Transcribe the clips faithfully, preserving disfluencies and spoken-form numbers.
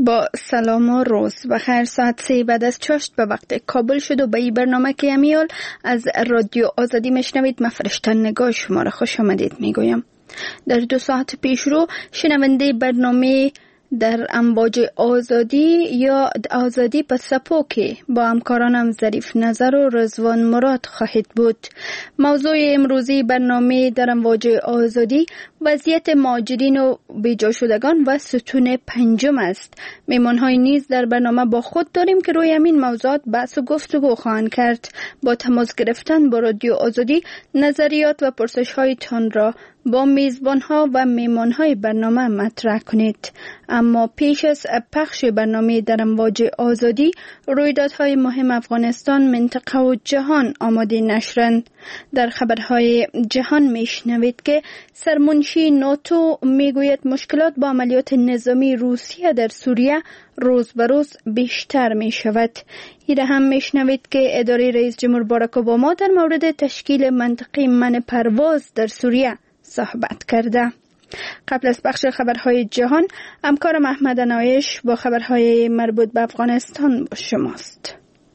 با سلام و روز بخیر. ساعت سه بعد از چاشت به وقت کابل شد و به این برنامه که امیال از رادیو آزادی میشنوید. من فرشته نگاه شما را خوش آمدید میگویم. در دو ساعت پیش رو شنونده برنامه در امواج آزادی یا آزادی پس سپوکی با همکارانم ظریف نظر و رضوان مراد خواهید بود. موضوع امروزی برنامه در امواج آزادی وضعیت مهاجرین و بیجا شدگان و ستون پنجم است. میمان‌های نیز در برنامه با خود داریم که روی همین موضوعات بحث و گفتگو خواهند کرد. با تماس گرفتن با رادیو آزادی نظریات و پرسش‌هایتان را با میزبان‌ها و میمان‌های برنامه مطرح کنید. اما پیش از پخش برنامه در امواج آزادی، رویدادهای مهم افغانستان، منطقه و جهان آماده نشرند. در خبرهای جهان میشنوید که سرمنشی ناتو میگوید مشکلات با عملیات نظامی روسیه در سوریه روز به روز بیشتر می شود. ایره هم میشنوید که اداره رئیس جمهور باراک اوباما در مورد تشکیل منطقه منع پرواز در سوریه صحبت کرده. قبل از بخش خبرهای جهان، همکارم احمد نایش با خبرهای مربوط به افغانستان با شماست.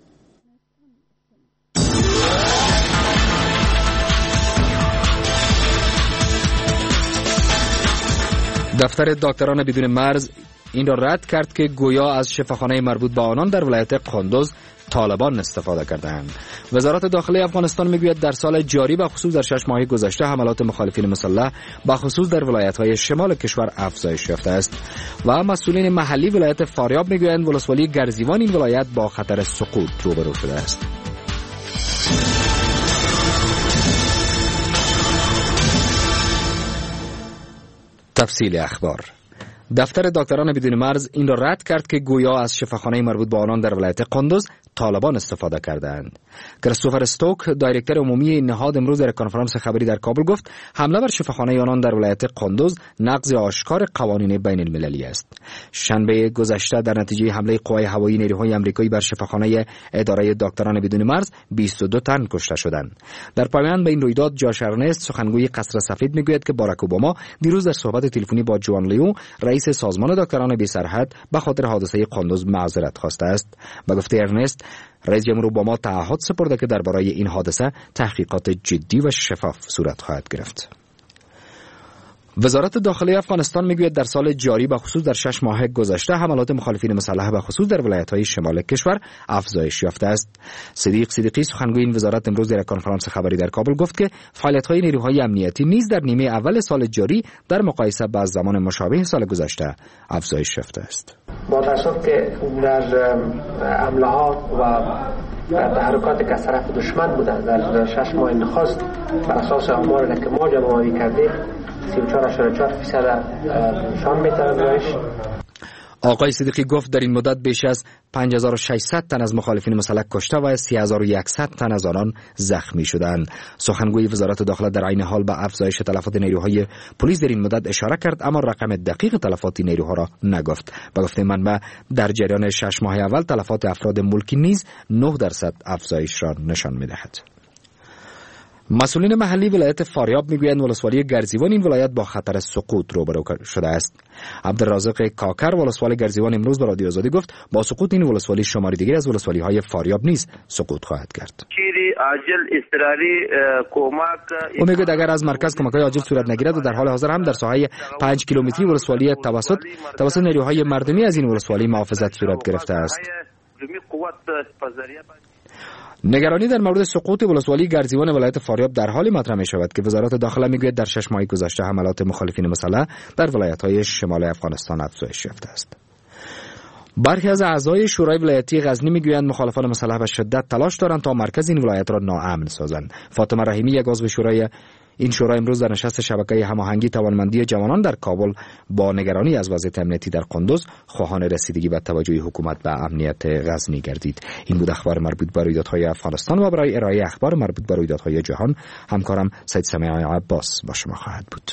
دفتر دکتران بدون مرز این را رد کرد که گویا از شفاخانه مربوط به آنان در ولایت قندوز طالبان استفاده کردند. وزارت داخلی افغانستان میگوید در سال جاری به خصوص در شش ماه گذشته حملات مخالفین مسلح به خصوص در ولایت‌های شمال کشور افزایش یافته است و مسئولین محلی ولایت فاریاب میگویند ولسوالی گرزیوان این ولایت با خطر سقوط روبرو شده است. تفصیل اخبار. دفتر دکتران بدون مرز این را رد کرد که گویا از شفاخانه مربوط به آنان در ولایت قندوز طالبان استفاده کردند. کریستوفر استوک، دایرکتور عمومی این نهاد، امروز در کنفرانس خبری در کابل گفت حمله بر شفاخانه آنان در ولایت قندوز نقض آشکار قوانین بین المللی است. شنبه گذشته در نتیجه حمله قوای هوایی نیروهای آمریکایی بر شفاخانه اداره دکتران بدون مرز بیست و دو تن کشته شدند. در پایان به این رویداد جاش ارنست، سخنگوی قصر سفید، میگوید که باراک اوباما دیروز در صحبت تلفنی با جوان لیو، رئیس سازمان دکتران بی سرحد، به خاطر حادثه قندوز معذرت خواسته است. به گفته ارنست، رئیس جمهور اوباما تعهد سپرده که درباره این حادثه تحقیقات جدی و شفاف صورت خواهد گرفت. وزارت داخلی افغانستان میگوید در سال جاری به خصوص در شش ماه گذشته حملات مخالفین مسلح به خصوص در ولایت‌های شمال کشور افزایش یافته است. صدیق صدیقی، سخنگوی این وزارت، امروز در کنفرانس خبری در کابل گفت که فعالیت‌های نیروهای امنیتی نیز در نیمه اول سال جاری در مقایسه با زمان مشابه سال گذشته افزایش یافته است. با تأسف که در حمله‌ها و تحرکات که از طرف دشمن بوده در شش ماه نخست بر اساس آماری که ما جمع‌آوری کردیم سی و چهار ممیز چهار درصد نشان می‌دهد افزایش. آقای صدیقی گفت در این مدت بیش از پنج هزار و ششصد تن از مخالفین مسلح کشته و سه هزار و صد تن از آنان زخمی شدند. سخنگوی وزارت داخله در عین حال به افزایش تلفات نیروهای پلیس در این مدت اشاره کرد، اما رقم دقیق تلفات نیروها را نگفت. به گفته منبع در جریان شش ماه اول تلفات افراد ملکی نیز نه درصد افزایش را نشان می‌دهد. مسئولین محلی ولایت فاریاب میگویند ولسوالی گرزیوان این ولایت با خطر سقوط روبرو شده است. عبدالرازق کاکر، ولسوال گرزیوان، امروز به رادیو آزادی گفت با سقوط این ولسوالی شماری دیگر از ولسوالی‌های فاریاب نیز سقوط خواهد کرد. عاجل اضطراری کمک او میگوید اگر از مرکز کمک‌های عاجل صورت نگیرد و در حال حاضر هم در ساحه پنج کیلومتری ولسوالی توسط توسط نیروهای مردمی از این ولسوالی محافظت صورت گرفته است. نگرانی در مورد سقوط ولسوالی گرزیوان ولایت فاریاب در حالی مطرح می شود که وزارت داخله میگوید در شش ماه گذشته حملات مخالفین مسلح در ولایت‌های شمال افغانستان افزایش یافته است. برخی از اعضای شورای ولایتی غزنی میگویند مخالفان مسلح به شدت تلاش دارند تا مرکز این ولایت را ناامن سازند. فاطمه رحیمی، یک عضو شورای این شورای، امروز در نشست شبکه هماهنگی توانمندی جوانان در کابل با نگرانی از وضعیت امنیتی در قندوز خواهان رسیدگی به توجه حکومت به امنیت غزنی گردید. این بود اخبار مربوط به رویدادهای افغانستان و برای ارائه اخبار مربوط به رویدادهای جهان همکارم سید سمیع عباس با شما خواهد بود.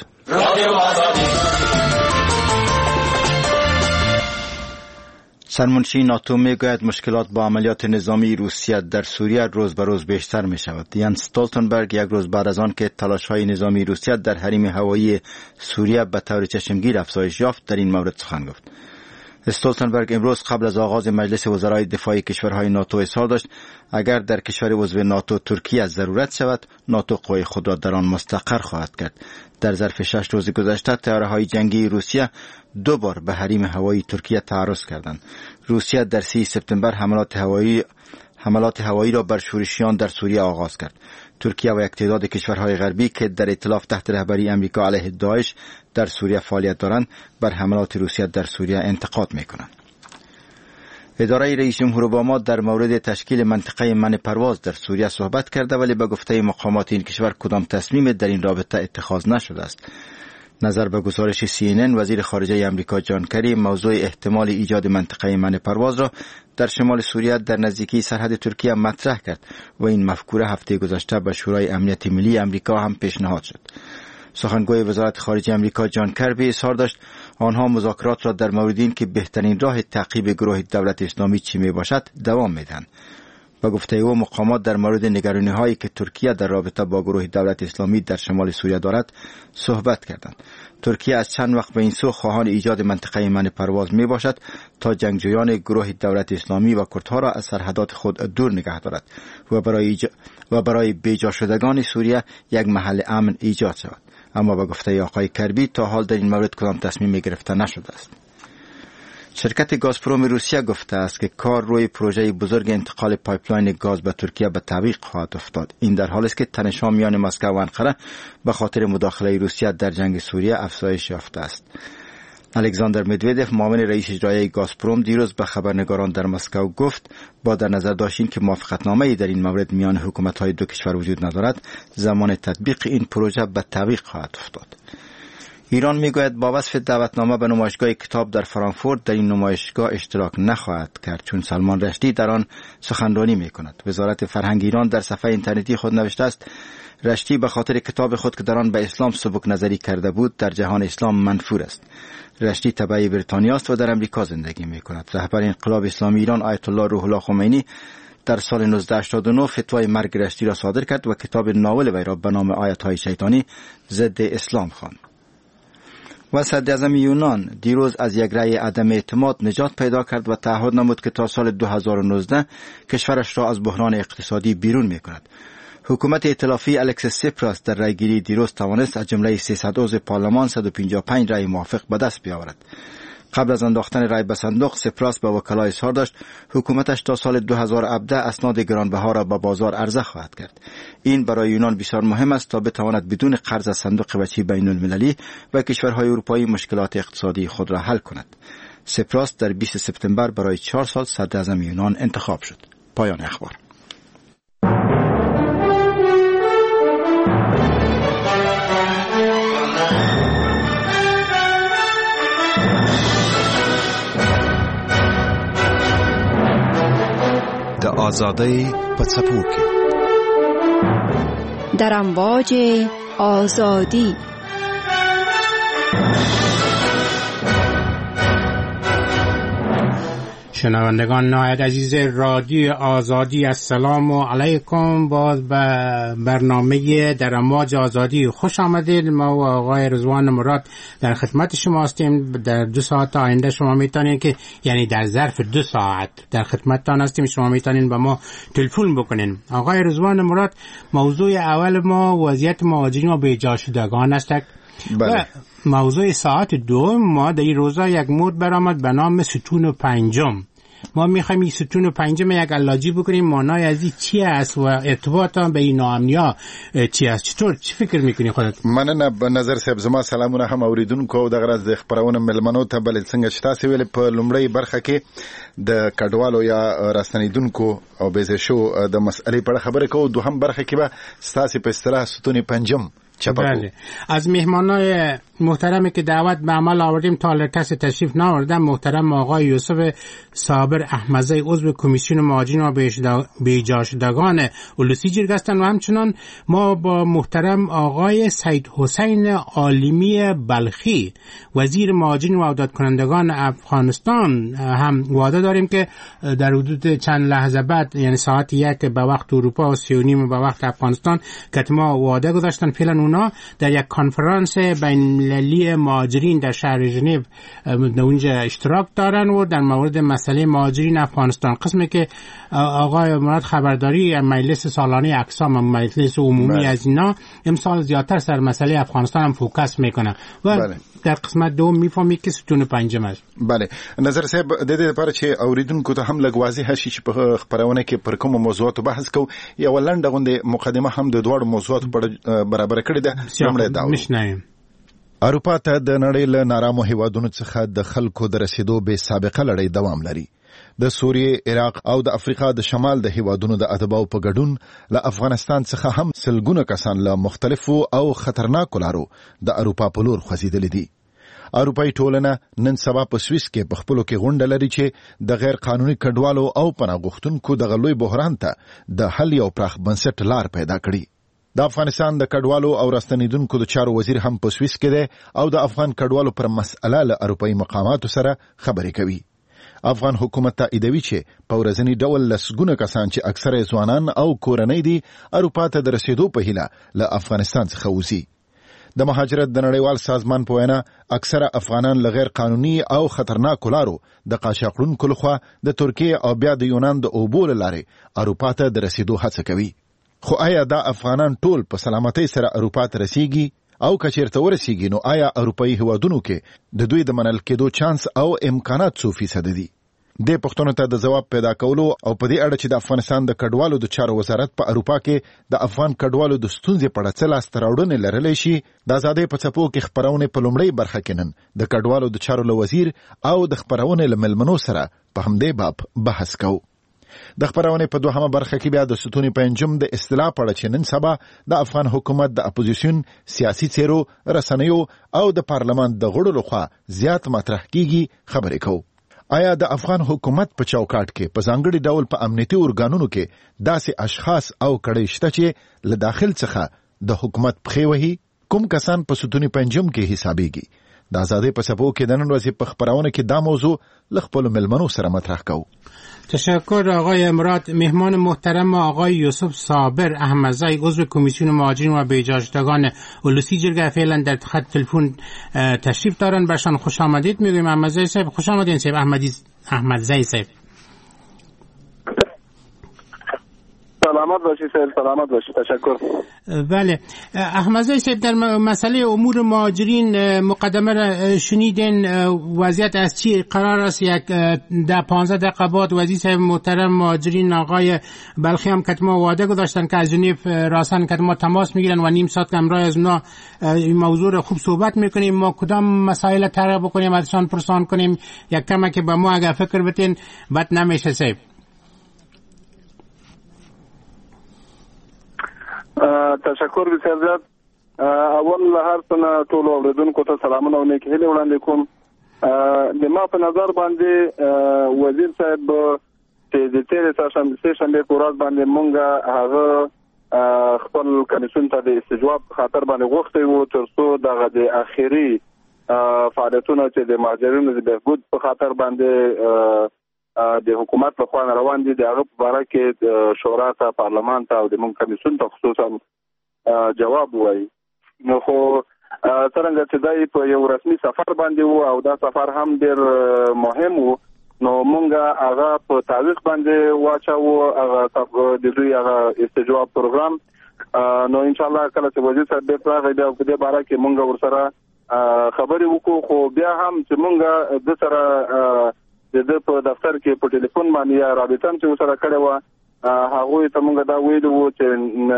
سرمنشی ناتو میگوید مشکلات با عملیات نظامی روسیه در سوریه روز به روز بیشتر می شود. یانس استولتنبرگ یک روز بعد از آن که تلاش‌های نظامی روسیه در حریم هوایی سوریه به طور چشمگیر افزایش یافت در این مورد سخن گفت. استولتنبرگ امروز قبل از آغاز مجلس وزرای دفاع کشورهای ناتو اظهار داشت اگر در کشور عضو ناتو ترکیه ضرورت شود ناتو قوای خود را در آن مستقر خواهد کرد. در ظرف شش روز گذشته طیاره‌های جنگی روسیه دو بار به حریم هوایی ترکیه تعرض کردند. روسیه در سی سپتامبر حملات هوایی حملات هوایی را بر شورشیان در سوریه آغاز کرد. ترکیه و یک تعداد کشورهای غربی که در ائتلاف تحت رهبری امریکا علیه داعش در سوریه فعالیت دارند بر حملات روسیه در سوریه انتقاد می‌کنند. اداره رئیس جمهور اوباما در مورد تشکیل منطقه من پرواز در سوریه صحبت کرده ولی به گفته مقامات این کشور کدام تصمیم در این رابطه اتخاذ نشده است. نظر به گزارش سی ان ان وزیر خارجه امریکا جان کری موضوع احتمال ایجاد منطقه من پرواز را در شمال سوریه در نزدیکی سرحد ترکیه مطرح کرد و این مفکوره هفته گذشته به شورای امنیت ملی امریکا هم پیشنهاد شد. سخنگوی وزارت خارجه امریکا جان کربی اظهار داشت آنها مذاکرات را در مورد این که بهترین راه تعقیب گروه دولت اسلامی چی می باشد دوام میدهند. با گفته او مقامات در مورد نگرانی هایی که ترکیه در رابطه با گروه دولت اسلامی در شمال سوریه دارد صحبت کردند. ترکیه از چند وقت به این سو خواهان ایجاد منطقه من پرواز می باشد تا جنگجویان گروه دولت اسلامی و کردها را از سرحدات خود دور نگه دارد و برای ایج... و برای بیجا شدگان سوریه یک محل امن ایجاد شود. اما با گفته آقای کربی تا حال در این مورد کدام تصمیم گرفته نشده است. شرکت گازپروم روسیه گفته است که کار روی پروژه بزرگ انتقال پایپلاین گاز به ترکیه به تعویق خواهد افتاد. این در حالی است که تنش‌ها میان مسکو و انقره به خاطر مداخله روسیه در جنگ سوریه افزایش یافته است. الکساندر مدودف معاون رئیس اجرایی گازپروم دیروز به خبرنگاران در مسکو گفت با در نظر داشتن که موافقتنامه‌ای در این مورد میان حکومت‌های دو کشور وجود ندارد زمان تطبیق این پروژه به تعویق خواهد افتاد. ایران میگوید با وصف دعوتنامه به نمایشگاه کتاب در فرانکفورت در این نمایشگاه اشتراک نخواهد کرد چون سلمان رشدی در آن سخنرانی میکند. وزارت فرهنگ ایران در صفحه اینترنتی خود نوشته است رشدی به خاطر کتاب خود که در آن به اسلام سبک نظری کرده بود در جهان اسلام منفور است. رشدی تبع بریتانیا است و در امریکا زندگی میکند. رهبر انقلاب اسلامی ایران آیت الله روح الله خمینی در سال نوزده هشتاد و نه فتوای مرگ رشدی را صادر کرد و کتاب ناول وی را به نام آیات‌های شیطانی ضد اسلام خواند. و صدراعظم یونان دیروز از یک رأی عدم اعتماد نجات پیدا کرد و تعهد نمود که تا سال دو هزار و نوزده کشورش را از بحران اقتصادی بیرون می‌کند. حکومت ائتلافی الکسیس سیپراس در رأیگیری دیروز توانست از جمله سیصد عضو پارلمان صد و پنجاه و پنج رأی موافق به دست بیاورد. قبل از انداختن رأی به صندوق سیپراس به وکلا اظهار داشت حکومتش تا سال دو هزار و هفده اسناد گرانبها را به بازار عرضه خواهد کرد. این برای یونان بسیار مهم است تا بتواند بدون قرض از صندوق وجهی بین المللی و کشورهای اروپایی مشکلات اقتصادی خود را حل کند. سیپراس در بیست سپتامبر برای چهار سال صدراعظم یونان انتخاب شد. پایان اخبار. د آزادۍ په څپو کې در امواج آزادی شنوندگان نهایت عزیز رادیو آزادی السلام علیکم. باز به برنامه در امواج آزادی خوش آمدید. ما و آقای رضوان مراد در خدمت شما هستیم. در دو ساعت آینده شما میتونید که یعنی در ظرف دو ساعت در خدمتتان هستیم. شما میتونید به ما تلفن بکنین. آقای رضوان مراد موضوع اول ما وضعیت مهاجرین و بیجا شدگان است. بله. موضوع ساعت دو ما در این روزا یک مورد برآمد به نام ستون پنجم. ما میخوایم این ستون پنجم یک علاجی بکنیم معنای از این چی است و ارتباط هم به این ناامنیا چی است. چطور چی فکر میکنی خودت؟ مننه به نظر صاحب زما سلامونه هم اوریدونکو او دغه راز د خبرونه ملمنو ته بل څنګه شتا سی ویل په لومړی برخه کې د کډوالو یا راستنیدونکو او بیزه شو د مسئلې په خبره کوو. دوهم برخه کې به ستاسو په اصطلاح ستون پنجم بله. از مهمانای محترمی که دعوت به عمل آوردیم تا حالا کسی تشریف نآوردن. محترم آقای یوسف صابر احمدی عضو کمیسیون مهاجرین و بیجا شدگان اولوسی جرگه هستند و همچنان ما با محترم آقای سید حسین عالمی بلخی وزیر مهاجرین و عودت کنندگان افغانستان هم وعده داریم که در حدود چند لحظه بعد یعنی ساعت یک به وقت اروپا و سی و نیم به وقت افغانستان که ما وعده گذاشتن فعلا اونا در یک کنفرانس بین المللی مهاجرین در شهر ژنو اونجا اشتراک دارن و در مورد مسئله مهاجرین افغانستان قسمی که آقای مراد خبرداری مجلس سالانه اقسام مجلس عمومی بله. از اینا امسال زیادتر سر مسئله افغانستان هم فوکس میکنه و بله. در قسمت دوم میفهمی که ستون پنجم است. بله نظر صاحب د دې لپاره چې اوریدونکو ته هم لږ واضح شي چې په خبرونه کې پر کوم موضوعاتو بحث کوو یا ولنډه غونډه مقدمه هم د دوړ موضوعاتو په برابر کړی ده لمړی دا مشنایم اروپا ته د نړۍ له نارامو هیوادونو څخه د خلکو د رسیدو به سابقه لړۍ دوام لري. د سوریې، عراق او د افریقا د شمال د هیوادونو د اتباعو په ګډون له افغانستان څخه هم سلګونه کسان له مختلفو او خطرناکو لارو د اروپا په لور خوځېدلي دي. اروپایي ټولنه نن سبا په سویس کې په خپلو کې غونډه لري چې د غیر قانوني کډوالو او پناه غوښتونکو د غلوی بحران ته د حل یو پراخ بنسټ لار پیدا کړي. د افغانستان د کډوالو او راستنیدونکو د چارو وزیر هم په سویس کې دی او د افغان کډوالو پر مسأله له اروپایي مقاماتو سره خبرې کوي. افغان حکومت تاییدوي چې په ورځني ډول لسګونه کسان چې اکثره ځوانان او کورنۍ دي اروپا ته د رسیدو په هیله له افغانستان څخه وځي. د مهاجرت د نړیوال سازمان په وینا اکثره افغانان له غیر قانوني او خطرناکو لارو د قاچاقونکو لخوا د ترکیه او بیا د یونان د اوبو له لارې اروپا ته د رسیدو هڅه کوي. خو آیا دا افغانان ټول په سلامتۍ سره اروپا ته رسیږي او که چیرته ورسیږي نو آیا اروپایي هیوادونو کې د دوی د منل کېدو چانس او امکانات څو فیصد دي؟ دې پوښتنو ته د جواب پیدا کولو او په دې اړه چې د افغانستان د کډوالو د چارو وزارت په اروپا کې د افغان کډوالو د ستونزې په اړه څه لاسته راوړنې لرلی شي د ازادۍ په څپو کې خپرونې په لومړۍ برخه کې نن د کډوالو د چارو له وزیر او د خپرونې له مېلمنو سره په همدې باب بحث کوو. د خبرونه په دوهمه برخه کې بیا د ستونی پنځم د اصطلاح په اړه چې نن سبا د افغان حکومت د اپوزیشن سیاسي څیرو رسنیو او د پارلمان د غړو لخوا زیات مطرح کیږي خبرې کوو. آیا د افغان حکومت په چوکاټ کې په ځانګړي ډول په امنیتي ارګانونو کې داسې اشخاص او کړي شته چې له داخل څخه د حکومت پخې وهي؟ کوم کسان په ستونی پنځم کې حسابيږي؟ د ازادۍ په سبو کې د نن ورځې په خبرونه کې دا موضوع له خپلو ملمنو سره مطرح کوو. تشکر آقای مراد. مهمان محترم آقای یوسف صابر احمدزی عضو کمیسیون مهاجرین و بازگشتگان ولسی جرگه فعلا در خط تلفن تشریف دارن. برشان خوش آمدید میگویم. احمدزی صاحب خوش آمدید. صاحب احمدی احمدزی صاحب سلامت باشید. سلامت باشید. تشکر. بله احمدزی صاحب در مسئله امور مهاجرین مقدمه را شنیدین. وضعیت از چی قرار است؟ یک ده پانزده دقیقه بعد وزیر صاحب محترم مهاجرین آقای بلخی هم که ما وعده گذاشتن که از ژنو راسن که ما تماس میگیرن و نیم ساعت که امروز از اونا این موضوع رو خوب صحبت میکنیم. ما کدام مسائل طرح بکنیم ازشان پرسان کنیم یک کمه که به ما اگر فکر بتین بد نمیشه صاحب. تشکر بسیار زیات. اول هر څه ټول اوریدونکو ته سلامونه او نیک هیلې وړاندې کوم. د ما په نظر باندې وزیر صاحب چې د تیرې سه شنبې په ورځ باندې مونږ هغه خپل کمیسیون ته د استجواب خاطر باندې غوښتي وو تر څو دغه د اخیری فعالیتونه چې د مهاجرینو د بهبود په خاطر باندې د حکومت په خوا روان دي د هغه په اړه کې شورا ته پارلمان ته او د مونږ کمیسیون ته خصوصا جواب وایي. نو خو څنګه چې دای په یو رسمي سفر باندې وو او دا سفر هم ډیر مهم وو نو مونږ هغه په تعلیق باندې واچو هغه د دوی هغه استجواب پروګرام. نو ان شاء الله کله چې وزیر صاحب به راغی دا په دې باره کې مونږ ورسره خبرې وکړو. خو بیا هم چې مونږ د سره د په دفتر کې په ټلیفون باندې یا رابطه هم چې سره کړې و هغه ته مونږ دا ویلو وو چې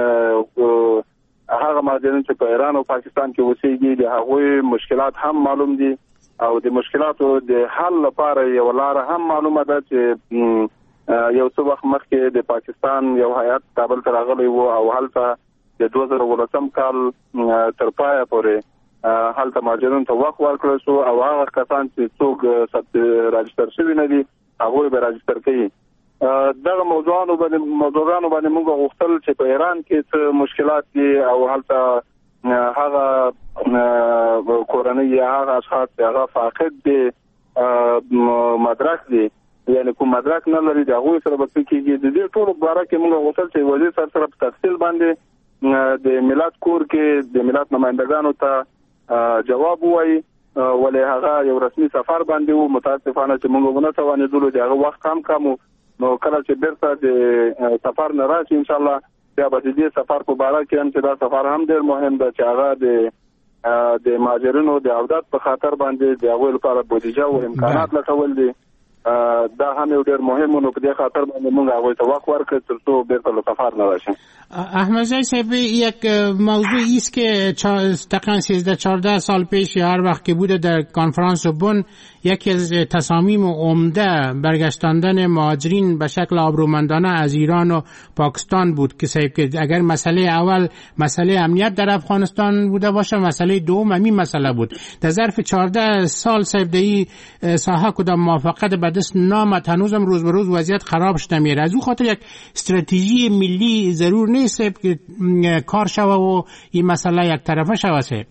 هغه مهاجرین چې په ایران او پاکستان کې اوسېږي د هغه مشکلات هم معلوم دي او د مشکلاتو د حل لپاره یو لار هم معلومه ده چې یو څو وخت مخکې د پاکستان یو هیئت کابل ته راغلی و او هلته د دوه زره ولسم کال تر پایه پورې هلته مهاجرین ته وخت ورکړل شو او هغه کسان چې څوک راجستر شوي نه دي هغوی به راجستر کوي. دغه موضوعانو باندې موضوعانو باندې موږ غوښتل چې په ایران کې څه مشکلات دي او هلته هغه کورنۍ یا هغه اشخاص چې هغه فاقد دي مدرک دي یعنی کوم مدرک نه لري د هغوی سره به څه کېږي. د دې ټولو په اړه کې موږ غوښتل چې وزیر صاحب سره په تفصیل باندې د ملت کور کې د ملت نمایندګانو ته جواب وایي ولې هغه یو رسمي سفر باندې وو. متاسفانه چې موږ ونه توانېدلو د هغه وخت هم کم نو کله چې بیرته د سفر نه راشي ان شاء الله بیا به د دې سفر په اړه کې هم چې دا سفر هم ډېر مهم دی چې هغه د د مهاجرینو د عودت په خاطر باندې د هغوی لپاره بودیجه او امکانات لټول دي. دا هم یو ډېر مهم نو په دې خاطر باندې موږ هغوی ته وخت ورکړ تر څو بیرته له سفر نه راشي. احمدزی صاحب یک موضوعی است که تقریبا سیزده چهارده سال پیش هر وقت که بوده در کنفرانس بن یکی از تصامیم عمده برگشتاندن مهاجرین به شکل آبرومندانه از ایران و پاکستان بود که صاحب که اگر مسئله اول مسئله امنیت در افغانستان بوده باشه مسئله دوم همین مسئله بود. در ظرف چهارده سال صاحب در این ساحه کدام موافقت به دست نامد هنوزم روز به روز وضعیت خراب شده میره. از او خاطر یک استراتژی ملی ضرور نیست که کار شوه و این مسئله یک طرفه شوه صاحب.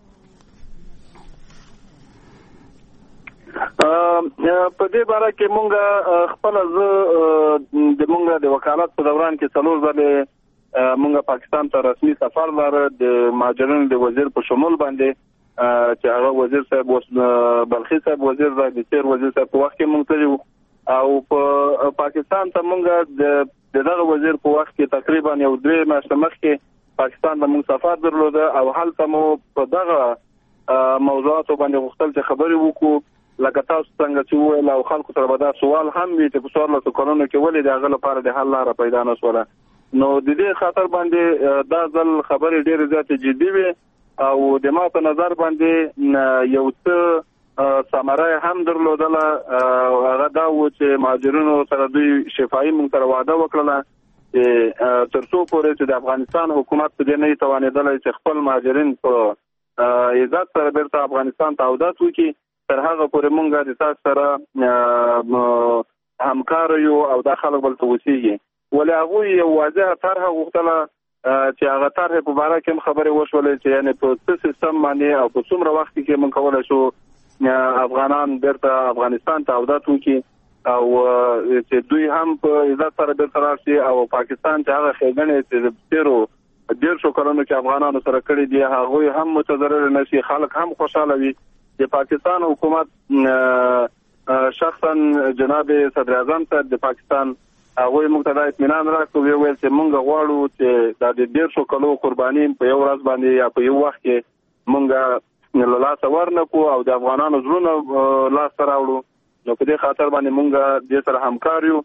په دې باره کې مونږ خپل ز د مونږ د وکالت په دوران کې څلور ځله مونږ پاکستان ته رسمي سفر لاره د مهاجرینو د وزیر په شمول باندې چې هغه وزیر صاحب اوس بلخي صاحب وزیر د تیر وزیر صاحب په وخت کې مونږ ته او په پاکستان ته مونږ د دغه وزیر په وخت کې تقریبا یو دوه میاشتې مخکې پاکستان ته مونږ سفر درلود او هلته مو په دغه موضوعاتو باندې غوښتل چې خبرې وکړو لکه تاسو څنګه چې وویل او خلکو سره به دا سوال هم وي چې په څوارلسو کلونو کې ولې د هغه لپاره د حل لاره پیدا نه شوله. نو د دې خاطر باندې دا ځل خبرې ډېرې زیاتې جدي وي او د ما په نظر باندې یو څه ثمره هم درلودله. هغه دا و چې مهاجرینو سره دوی شفاهي موږ سره وعده وکړله چې تر څو پورې چې د افغانستان حکومت په دې نه وي توانېدلی چې خپل مهاجرین په عزت سره بیرته افغانستان ته عودت وکړي تر هغه پورې مونږ د تاسو سره همکار یو او د خلک بل ته وسیږي. ولې هغوی یو واضحه طرحه غوښتله چې هغه طرحې په باره کې هم خبرې وشولې چې یعنې په څه سیستم باندې او په څومره وخت کې مونږ کولی شو افغانان بیرته افغانستان ته عودت وکړي او چې دوی هم په عزت سره بیرته راشي او پاکستان چې هغه ښېګڼې چې د تېرو دېرشو کلونو کې افغانانو سره کړي دي هغوی هم متضرر نه شي خلک هم خوشحاله وي. د پاکستان حکومت شخصا جناب صدر اعظم ته د پاکستان هغوی موږ ته دا اطمینان راکړو ویل چې موږ غواړو چې دا د ډېرشو کلو قرباني په یو ورځ باندې یا په یو وخت کې موږ له لاسه ورنکړو او د افغانانو زړونه لاسته راوړو. نو په دې خاطر باندې موږ دې سره همکار یو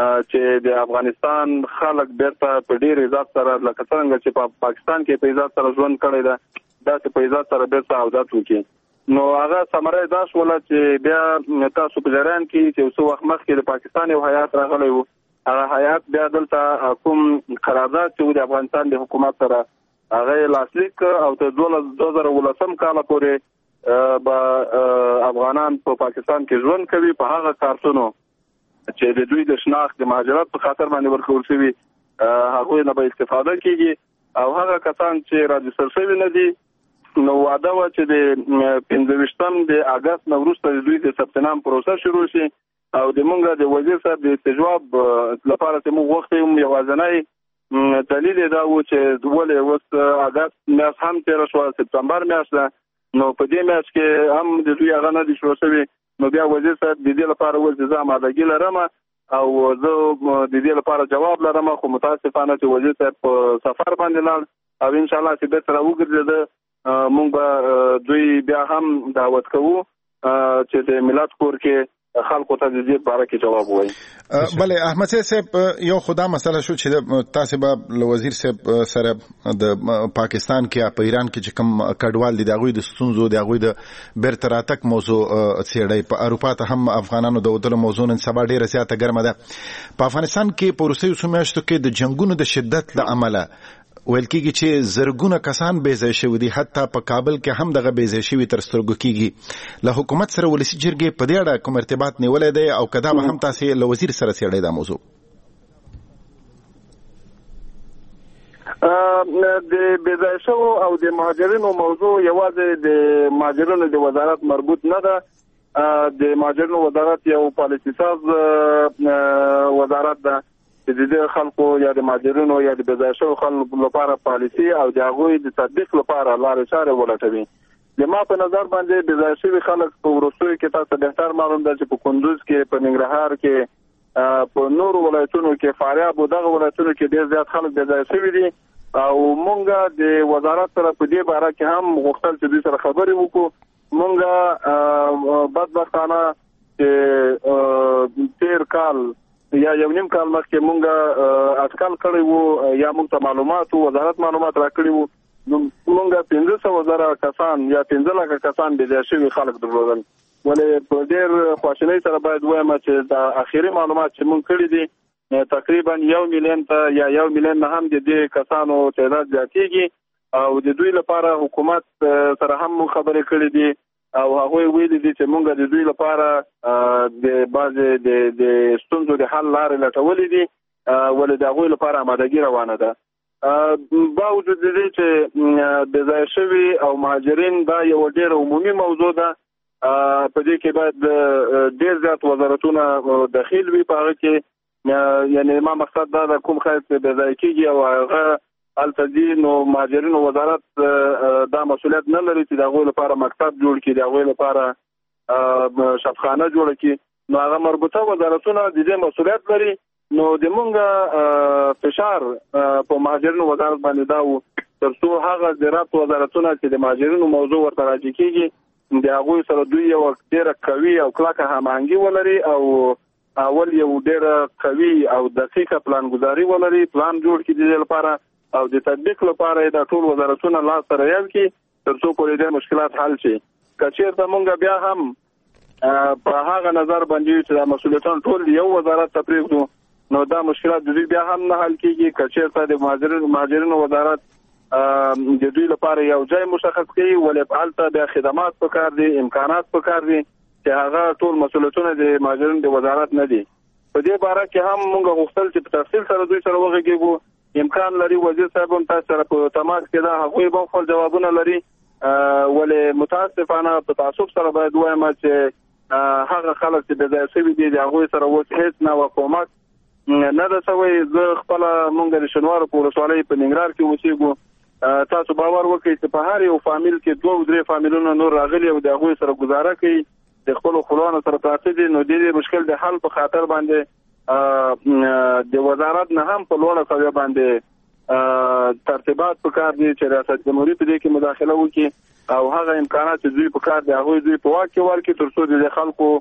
چې د افغانستان خلک بیرته په ډېر عزت سره لکه څنګه چې په پاکستان کې په عزت سره ژوند کړی ده داسې په عزت سره بیرته عودت وکړي. نو هغه ثمره دا شوله چې بیا تاسو په جریان کې چې څو وخت مخکې د پاکستان یو هیات راغلی و هغه هیات بیا دلته کوم قرارداد چې د افغانستان د حکومت سره هغه یې لاسلیک او تر دوه زره اوولسم کاله پورې به افغانان په پاکستان کې ژوند کوي په هغه کارتونو چې د دوی د شناخت د مهاجرت په خاطر باندې ورکول شوي هغوی نه به استفاده کیږي او هغه کسان چې راجستر شوي نه دي نو وعده و چې د پنځه ویشتم د اګست نه وروسته د دوی د ثبت نام پروسه شروع شي او د مونږ د وزیر صاحب د استجواب لپاره چې موږ وخت یې یوازینی دلیل دا و چې ولې اوس اګست میاشت هم تېره شوه سپتمبر میاشت ده نو په دې میاشت کې هم د دوی هغه نه دي شروع شوي نو بیا وزیر صاحب د دې لپاره وویل چې زه آمادګي لرم او زه د دې لپاره جواب لرم خو متاسفانه چې وزیر صاحب په سفر باندې لاړ او انشاءالله چې بیرته راوګرځېده مونږ به دوی بیا هم دعوت کوو چې د ملت کور کې خلکو ته د دې باره کې جواب وایي. بله احمد صاحب یو خدا مسله شو چې تاسو به له وزیر صاحب سره د پاکستان کې په ایران کې چې کوم کډوال دي د هغوی د ستونزو د هغوی د بیرته راتګ موضوع څېړئ. په اروپا ته هم افغانانو د وتلو موضوع نن سبا ډېره زیاته ګرمه ده. په افغانستان کې په وروستیو څو میاشتو کې د جنګونو د شدت له امله ویل کېږي چې زرګونه کسان بېځای شوي دي حتی په کابل کې هم دغه بېځای شوي تر سترګو کېږي. له حکومت سره ولسي جرګې په دې اړه کوم ارتباط نیولی دی او که دا به هم تاسې له وزیر سره څېړئ دا موضوع؟ د بېځای شوو او د مهاجرینو موضوع یوازې د مهاجرینو د وزارت مربوط نه ده. د مهاجرینو وزارت یو پالیسي ساز وزارت ده چې د دې خلکو یا د مهاجرینو یا د بېځای شوو خلکو لپاره پالیسي او د هغوی د تطبیق لپاره لارې چارې ولټوي. د ما په نظر باندې د ځای شوي خلک په وروستیو کې تاسو بهتر معلوم ده چې په کندوز کې په ننګرهار کې په نورو ولایتونو کې فاریاب او دغه ولایتونو کې ډېر زیات خلک د ځای شوي دي او مونږ د وزارت سره په دې باره کې هم غوښتل چې دوی سره خبرې وکړو. مونږ بدبختانه چې تیر کال یا یو نیم کال مخکې مونږ اټکل کړی وو یا مونږ ته معلومات وزارت معلومات راکړي وو نو مونږ پنځه سوه زره کسان یا پنځه لکه کسان بې ځای شوي خلک درلودل. ولې په ډېر خواشینۍ سره باید ووایم چې د اخري معلومات چې مونږ کړي دي تقریبا یو میلیون ته یا یو میلیون نه هم د دې کسانو تعداد زیاتېږي او د دوی لپاره حکومت سره هم مونږ خبرې کړې دي او هغوی ویلي دي چې مونږ د دوی لپاره د بعضې د ستونزو د حل لارې لټولې دي ولې د هغوی لپاره آمادګي روانه ده. باوجود د دې چې د ځای شوي او مهاجرین دا یو ډېر عمومي موضوع ده په دې کې باید ډېر زیات وزارتونه دخیل وي په هغه کې یعنی ما مقصد دا د کوم خلک بې ځای کېږي او هغه هلته ځي نو مهاجرینو وزارت دا مسؤلیت نه لري چې د هغوی لپاره مکتب جوړ کړي د هغوی لپاره شفخانه جوړه کړي نو هغه مربوطه وزارتونه د دې مسؤلیت لري. نو د مونږ فشار په مهاجرینو وزارت باندې دا و تر څو هغه د رابط وزارتونه چې د مهاجرینو موضوع ورته راجع کېږي د هغوی سره دوی یو ډېره قوي او کلکه هماهنګي ولري او اول یو ډېره قوي او دقیقه پلانګذاري ولري پلان جوړ کړي د دې لپاره او د تطبیق لپاره د ټول وزارتونه لاس سره یو کړي تر څو پورې د مشکلات حل شي. که چېرته مونږ بیا هم په هغه نظر باندې چې د مسؤلیتونه ټول یو وزارت ته پرېږدو نو دا مشکلات د دوی بیا هم نه حل کېږي. که چېرته د مهاجرینو وزارت د دوی لپاره یو ځای مشخص کړي ولې هلته بیا خدمات پکار دي امکانات پکار دي چې هغه ټول مسؤلیتونه د مهاجرینو د وزارت نه دي. په دې باره کې هم مونږ غوښتل چې په تفصیل سره دوی سره وغږېږو. امکان لري وزیر صاحب هم تاسو سره په تماس کې دا هغوی به خپل جوابونه لري ولې متاسفانه په تعصب سره باید ووایم چې هغه خلک چې بې ځای شوي دي د هغوی سره اوس هېڅ نوع کومک نه ده شوی. زه خپله مونږ د شنوارو په ولسوالۍ په ننګرهار کې اوسېږو. تاسو باور وکړئ چې په هر یو فامیل کې دوه درې فامیلونه نور راغلي او د هغوی سره ګزاره کوي د خپلو خپلوانو سره پراته دي. نو د دې مشکل د حل په خاطر باندې د وزارت نه هم په لوړه سویه باندې ترتیبات پکار دي چې ریاست جمهوریت په دې کې مداخله وکړي او هغه امکانات چې دوی پکار دي هغوی دوی په واک کې ورکړي تر څو د خلکو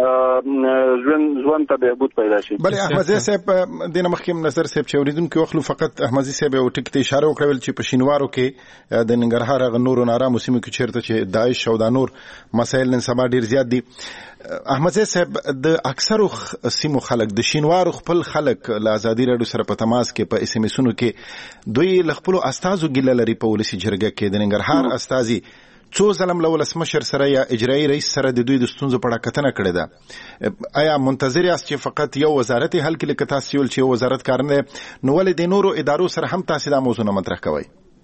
ژوند ژوند ته بهبود پیدا شي. بلې احمدزی صاحب د نه مخکې نظر صاحب چې اورېدونکي وخلو فقط احمدزی صاحب یو ټکي ته اشاره وکړل چې په شینوارو کې د ننګرهار هغه نورو نارامو سیمو کې چېرته چې داعش او دا نور مسایل نن سبا ډېر زیات دي. احمدزی صاحب د اکثرو سیمو خلک د شینوارو خپل خلک له ازادي راډیو سره په تماس کې په اس ام اسونو کې دوی له خپلو استازو ګیله لري په ولسي جرګه کې د ننګرهار استازي څو ځلم له ولسمشر سره یا اجرایي رئیس سره د دوی د ستونزو په اړه کتنه کړې ده. آیا منتظر یاست چې فقط یو وزارت حل کړي که تاسو ویل چې یو وزارت کار نه نو ولې د نورو ادارو سره هم تاسو دا موضوع نه مطرح کوئ؟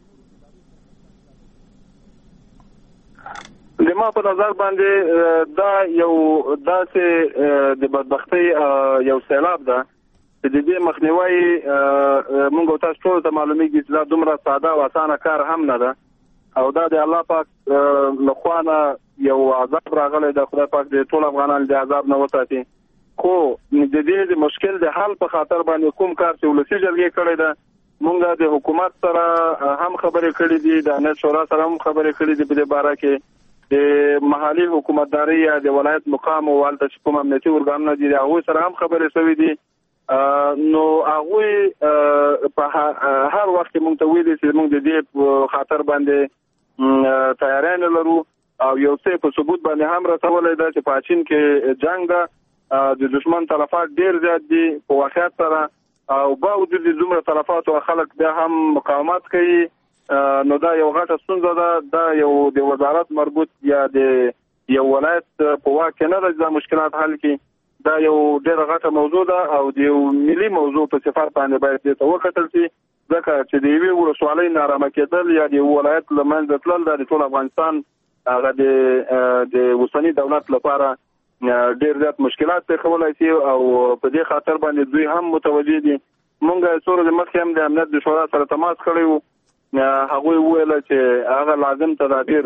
د ما په نظر باندې دا یو داسې د بدبختۍ یو سیلاب ده چې د دې مخنیوی موږ تاسو ټول ته معلومیږي چې دا دومره ساده او اسانه کار هم نه ده او دا د الله پاک لخوانه یو عذاب راغلی د خدای پاک د ټول افغانان د عذاب نه وساتي. خو د دې د مشکل د حل په خاطر باندې کوم کار چې ولسي جرګې کړی ده مونږ د حکومت سره هم خبرې کړې دي د امنیت شورا سره هم خبرې کړې دي په دې باره کې د محلي حکومتداري یا د ولایت مقام او هلته چې کوم امنیتي ارګانونه دي د هغوی سره هم خبرې شوې دي. نو هغوی په هر وخت کې مونږ ته ویلي چې مونږ د دې په خاطر باندې تیاری نه لرو او یو څه په ثبوت باندې هم رسولی ده چې په چین کې جنگ ده د دشمن تلفات ډېر زیات دي په واقعیت سره او باوجود د دومره تلفاتو خلک بیا هم مقاومت کوي. نو دا یو غټه ستونزه ده. دا یو د وزارت مربوط یا د یو ولایت په واک کې نه ده چې دا مشکلات حل کړي. دا یو ډېره غټه موضوع ده او د یو ملي موضوع په صفت باندې باید دې ته وکتل شي ځکه چې د یوې ولسوالۍ نارامه کېدل یا د یو ولایت له منځه تلل دا د ټول افغانستان هغه د اوسني دولت لپاره ډېر زیات مشکلات پېښولی شي او په دې خاطر باندې دوی هم متوجه دي. مونږ څو ورځې مخکې هم د امنیت د شورا سره تماس کړی و. هغوی وویل چې هغه لازم تدابیر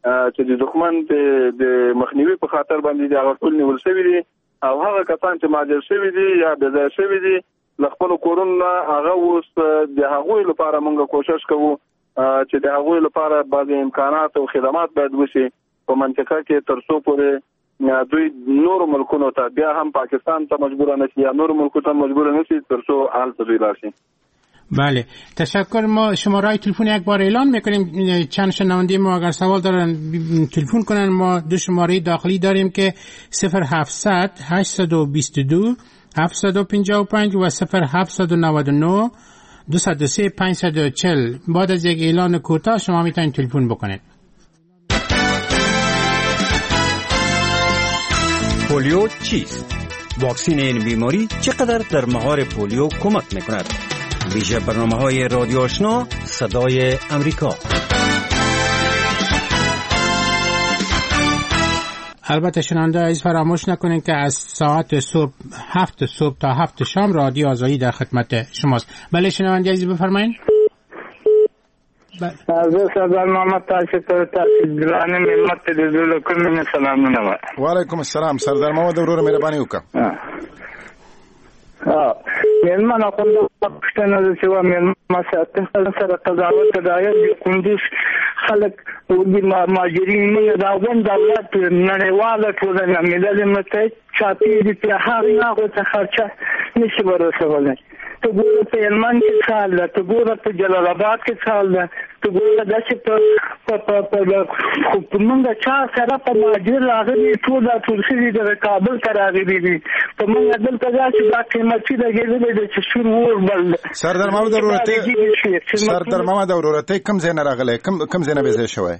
چې د دښمن د مخنیوي په خاطر باندې هغه ټول نیول شوی دي او هغه کسان چې ماجر شوی دي یا د ځای شوی دي له خپل کورونو هغه اوس د هغوی لپاره موږ کوشش کوو چې د هغوی لپاره بعض امکانات او خدمات باید وشي په منطقه کې تر څو پورې دوی نور ملکونو ته بیا هم پاکستان ته مجبور نشي یا نور ملکونو ته مجبور نشي تر څو حال ته دوی راشي. بله تشکر. ما شماره تلفن یک بار اعلان میکنیم، چند شنونده ما اگر سوال دارن تلفن کنن. ما دو شماره داخلی داریم که صفر هفتصد هشتصد و بیست و دو هفتصد و پنجاه و پنج و صفر هفتصد و نود و نه دویست و سه پانصد و چهل. بعد از یک اعلان کوتاه شما میتونید تلفن بکنید. پولیو چیست؟ واکسین این بیماری چقدر در مهار پولیو کمک میکند؟ ویژه برنامه‌های رادیو آشنا صدای امریکا. البته شنونده عزیز فراموش نکنید که از ساعت صبح هفت صبح تا هفت شام رادیو آزادی در خدمت شماست. بله شنونده عزیز بفرمایید. زه سردار محمد تاسو تاسیدرانه ملت د زړه کوم سلامونه و. وعلیکم السلام سردار محمد ورور مهرباني وکړه. اه مېلمانه کوم د پښتنو د سیوا مېلمانه سره سره تداوت کدايه کندوز خلک او د ماجرین موږ دا وند دولت نړیواله ټولنه ملل متحد چاپی دي په هغه نه څه خرچه نشي ورسولای. ته ګوره په یمن کې څال ده، ته ګوره په جلال آباد کې څال ده، ته ګوره داسې په په په په موږ چا سره په ماجر راغلي ټول ټول شي د کابل ته راغلي دي په موږ دلته چې دا قیمتي د ګېلې د چې شور ور بل. سردار محمد ورورته سردار محمد ورورته کوم ځای نه راغلی، کوم کوم ځای نه به شوی؟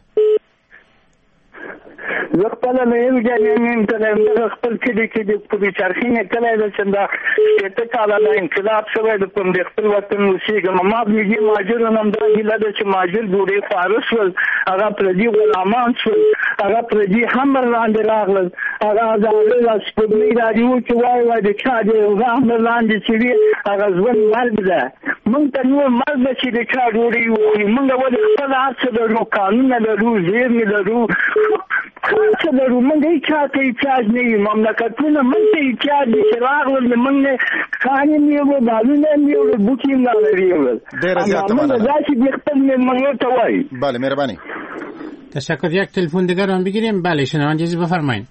زه خپل نه یم جنین ته خپل کې د کې د په چرخینه کله د چندا شته کاله د انقلاب شوی د کوم د خپل وطن وسیګم ما بيجي ماجر نوم دا ګیله د چې ماجر ګوري فارس ول هغه پردي غلامان شول، هغه پردي همر لاندې راغلل، هغه ځاله سپوږمۍ راډیو چې وای وای د چا د همر لاندې چې وی هغه ځون مرګ ده. مونږ ته نو مرګ چې د چا ډوړي وي مونږ ول خپل هڅه د قانون لرو زیر نه لرو څه درو مونږ یې چاته احتیاج نه یو مملکتونه مونږ ته احتیاج دي چې راغلل مونږ نه قانون یو دالونه یو بوکي نه لري. ډېر زیات مننه. دا چې د خپل مونږ ته وای. بله مهرباني. تشکر. یک تلفن دیگر هم بگیریم. بله شنونده عزیز بفرمایید.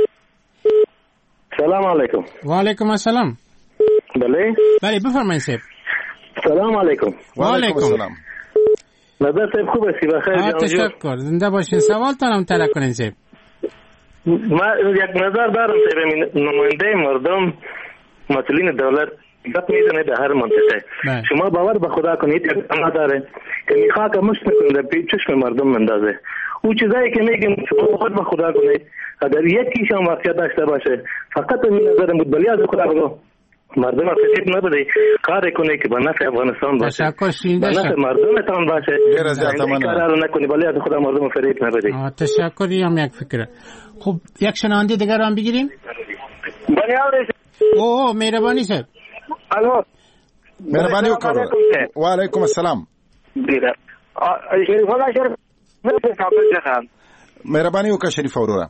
سلام علیکم. و علیکم السلام. بله بله بفرمایید صاحب. سلام علیکم. و علیکم السلام. نظر صاحب خوب هستی بخیر؟ تشکر. زنده باشین. سوال تانم طرح کنین صاحب. ما یک نظر دارم صاحب، نماینده مردم مسئولین دولت دق میزنه در هر منطقه. شما باور به خدا کنید اما داره که میخواه که مشت میکنه در پیش چشم مردم مندازه. او چیزایی که میگیم شما باور به خدا کنید اگر یکیش هم واقعیت داشته باشه فقط این نظر مدبلی از خدا بگو مردم افسید نبوده کار کنه که به نفع افغانستان باشه، به نفع مردمتان باشه. غیر از این کار رو نکنی ولی از خدا مردم فریب نبوده. تشکری. هم یک فکره. خب یک شنونده دیگر هم بگیریم. بنیاد اوه مهربانی صاحب. الو مهربانی وکړه. و علیکم السلام. شریف الله شریف کابل څخه مهربانی وکړه شریف وروره.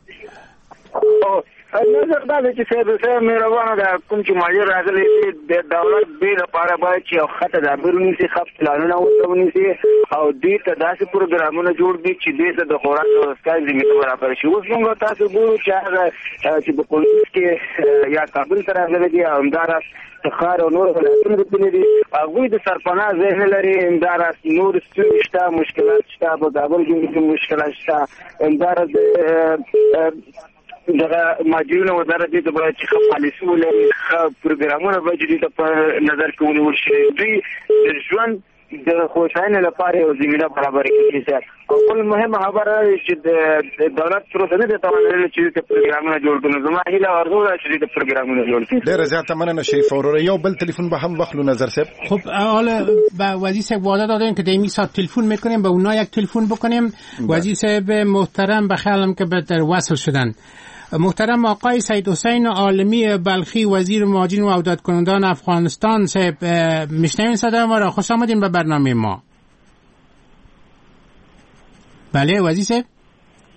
نظر دا چې څه څه مهربانه ده کوم چې ماجر راغلي د دولت به لپاره باید چې او خطه د بیرونی سي خپل پلانونه وټونی سي او دې ته داسې پروګرامونه جوړ دي چې دې ته د خوراک او اسکای زمينه برابر شي. اوس موږ تاسو ګورو چې هغه چې په پولیس کې یا کابل ته راغلي دي او همدارس تخار او نور ولایتونه دي دي هغه د سرپناه ذهن لري، همدارس نور ستونزې مشکلات شته په کابل کې مشکلات شته، همدارس دغه ماجرونه وزارت دې ته باید چې خپل پالیسي ولري، پروګرامونه باید دې په نظر کې ونیول شي، دوی د ژوند د خوشاینه لپاره یو زمینه برابر کړي. او بل مهمه خبره چې د دولت پروسه نه د توانایي چې د پروګرامونه جوړ کړي. زما هیله ورغو چې د پروګرامونه جوړ کړي. ډېر زیات مننه شریف وروره. یو بل تلیفون به هم بخلو نظر صاحب. خب حالا با وزیر صاحب وعده دادیم که دیمی ساعت تلفن میکنیم به اونا یک تلفن بکنیم. وزیر صاحب محترم بخیالم که به وصل شدن. محترم آقای سید حسین عالمی بلخی وزیر مهاجرین و عودت کنندگان افغانستان صاحب میشنوین صدای ما را؟ خوش آمدین به برنامه ما. بله وزیر صاحب.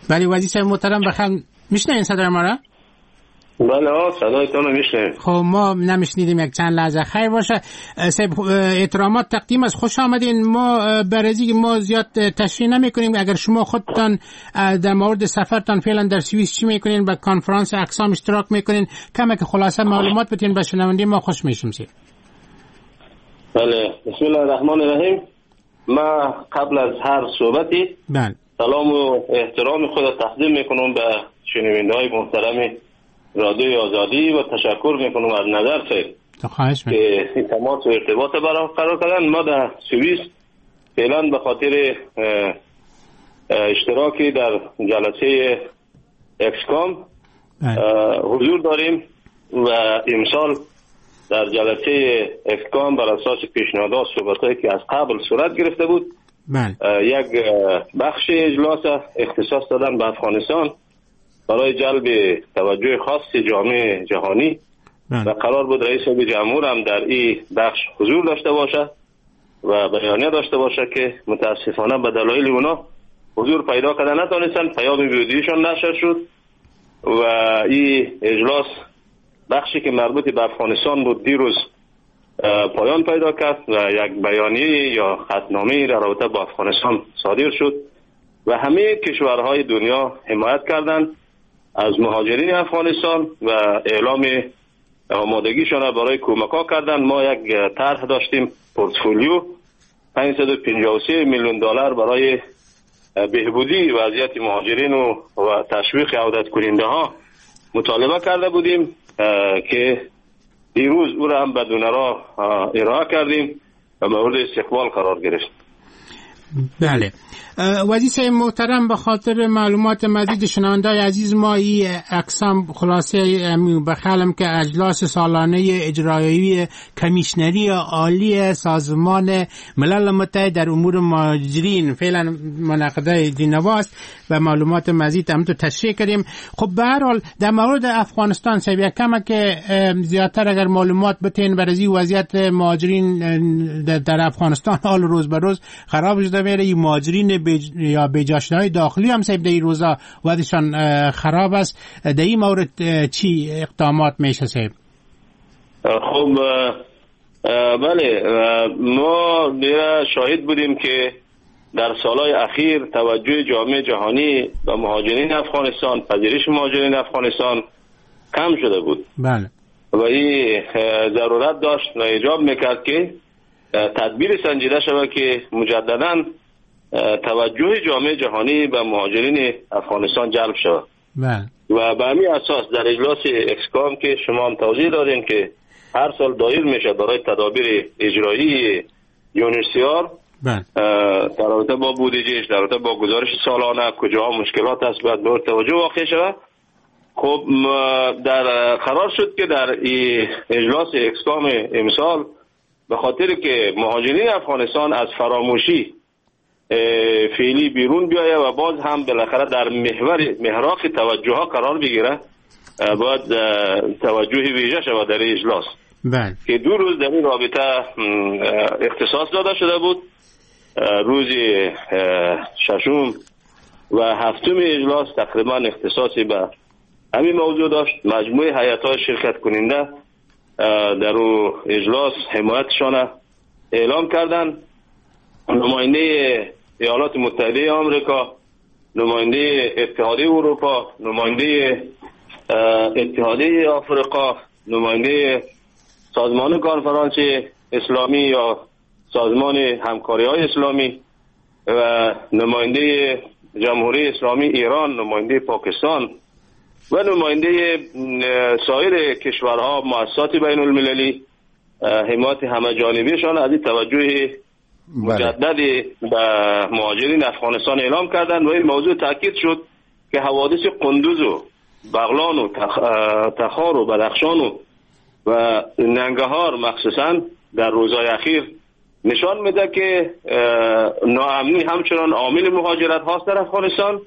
بله وزیر محترم بخیر میشنین صدای ما را؟ بله ها صدایتون رو میشنیم. خب ما نمیشنیدیم یک چند لحظه. خیر باشه صاحب احترامات تقدیم از خوش آمدین. ما برای ما زیاد تشریح نمی کنیم. اگر شما خودتان در مورد سفرتان فعلا در سوئیس چی میکنین و کنفرانس اقسام اشتراک میکنین کمی که خلاصه معلومات بتین به شنونده ما خوش میشیم. سید بله بسم الله الرحمن الرحیم. ما قبل از هر صحبتی بله سلام و احترام خود تقدیم میکنم به شنونده های محترم رادیوی آزادی و تشکر میکنم از نظر خواهش میکنم که این تماس و ارتباط برقرار کردن. ما در سوئیس فعلا به خاطر اشتراکی در جلسه اکسکام حضور داریم و امسال در جلسه اکسکام بر اساس پیشنهادات صحبتایی که از قبل صورت گرفته بود بله. یک بخش اجلاس اختصاص دادن به افغانستان برای جلب توجه خاص جامعه جهانی بله. و قرار بود رئیس جمهور هم در این بخش حضور داشته باشه و بیانیه داشته باشه که متاسفانه به دلایل اونا حضور پیدا کردن نتونستن. پیام ویدیویشون نشر شد و این اجلاس بخشی که مربوط به افغانستان بود دیروز پایان پیدا کرد و یک بیانیه یا خطنامه در رابطه با افغانستان صادر شد و همه کشورهای دنیا حمایت کردند از مهاجرین افغانستان و اعلام آمادگیشان برای کمک‌ها کردند. ما یک طرح داشتیم پورتفولیو پانصد و پنجاه و سه میلیون دلار برای بهبودی وضعیت مهاجرین و, و تشویق عودت کننده ها مطالبه کرده بودیم که دیروز او را هم به دونرها ارائه کردیم و مورد استقبال قرار گرفت. بله وزیر محترم به خاطر معلومات مزید شنوندای عزیز ما این اقسام خلاصه بخالم که اجلاس سالانه اجرایی کمیشنری عالی سازمان ملل متحد در امور مهاجرین فعلا منعقده جنواست و معلومات مزید هم تو تشریح کردیم. خب به هر حال در مورد افغانستان سبیه کمه که زیادتر اگر معلومات بتین برای وضعیت مهاجرین در افغانستان حال روز به روز خراب شده میره. این مهاجرین یا بیجاشنهای داخلی هم سبب در این روزا وضعشان خراب است. در این مورد چی اقدامات میشه سبب؟ خب بله ما شاهد بودیم که در سالهای اخیر توجه جامعه جهانی به مهاجرین افغانستان پذیرش مهاجرین افغانستان کم شده بود. بله و این ضرورت داشت و ایجاب میکرد که تدبیر سنجیده شود که مجدداً توجه جامعه جهانی به مهاجرین افغانستان جلب شود. بله و به همین اساس در اجلاس اکسکام که شما هم توضیح دادین که هر سال دایر میشه برای تدابیر اجرایی یونیسیار بله در رابطه با بودجهش در رابطه با گزارش سالانه کجا مشکلات هست باید به توجه واقع شود. خب در قرار شد که در اجلاس اکسکام امسال به خاطر که مهاجرین افغانستان از فراموشی فعلی بیرون بیایه و باز هم بالاخره در محور محراق توجه ها قرار بگیره باید توجه ویژه شود در اجلاس بله که دو روز در این رابطه اختصاص داده شده بود. روز ششم و هفتم اجلاس تقریبا اختصاصی به همین موضوع داشت. مجموعه هیئت‌های شرکت کننده در او اجلاس حمایتشان اعلام کردند. نماینده ایالات متحده آمریکا، نماینده اتحادیه اروپا، نماینده اتحادیه آفریقا، نماینده سازمان کنفرانس اسلامی یا سازمان همکاری‌های اسلامی و نماینده جمهوری اسلامی ایران، نماینده پاکستان و نماینده سایر کشورها مؤسسات بین المللی حمایت همه جانبیشان از این توجه مجدد به مهاجرین افغانستان اعلام کردند و این موضوع تاکید شد که حوادث قندوز و بغلان و تخار و بدخشان و, و ننگهار مخصوصا در روزهای اخیر نشان میده که ناامنی همچنان عامل مهاجرت هاست در افغانستان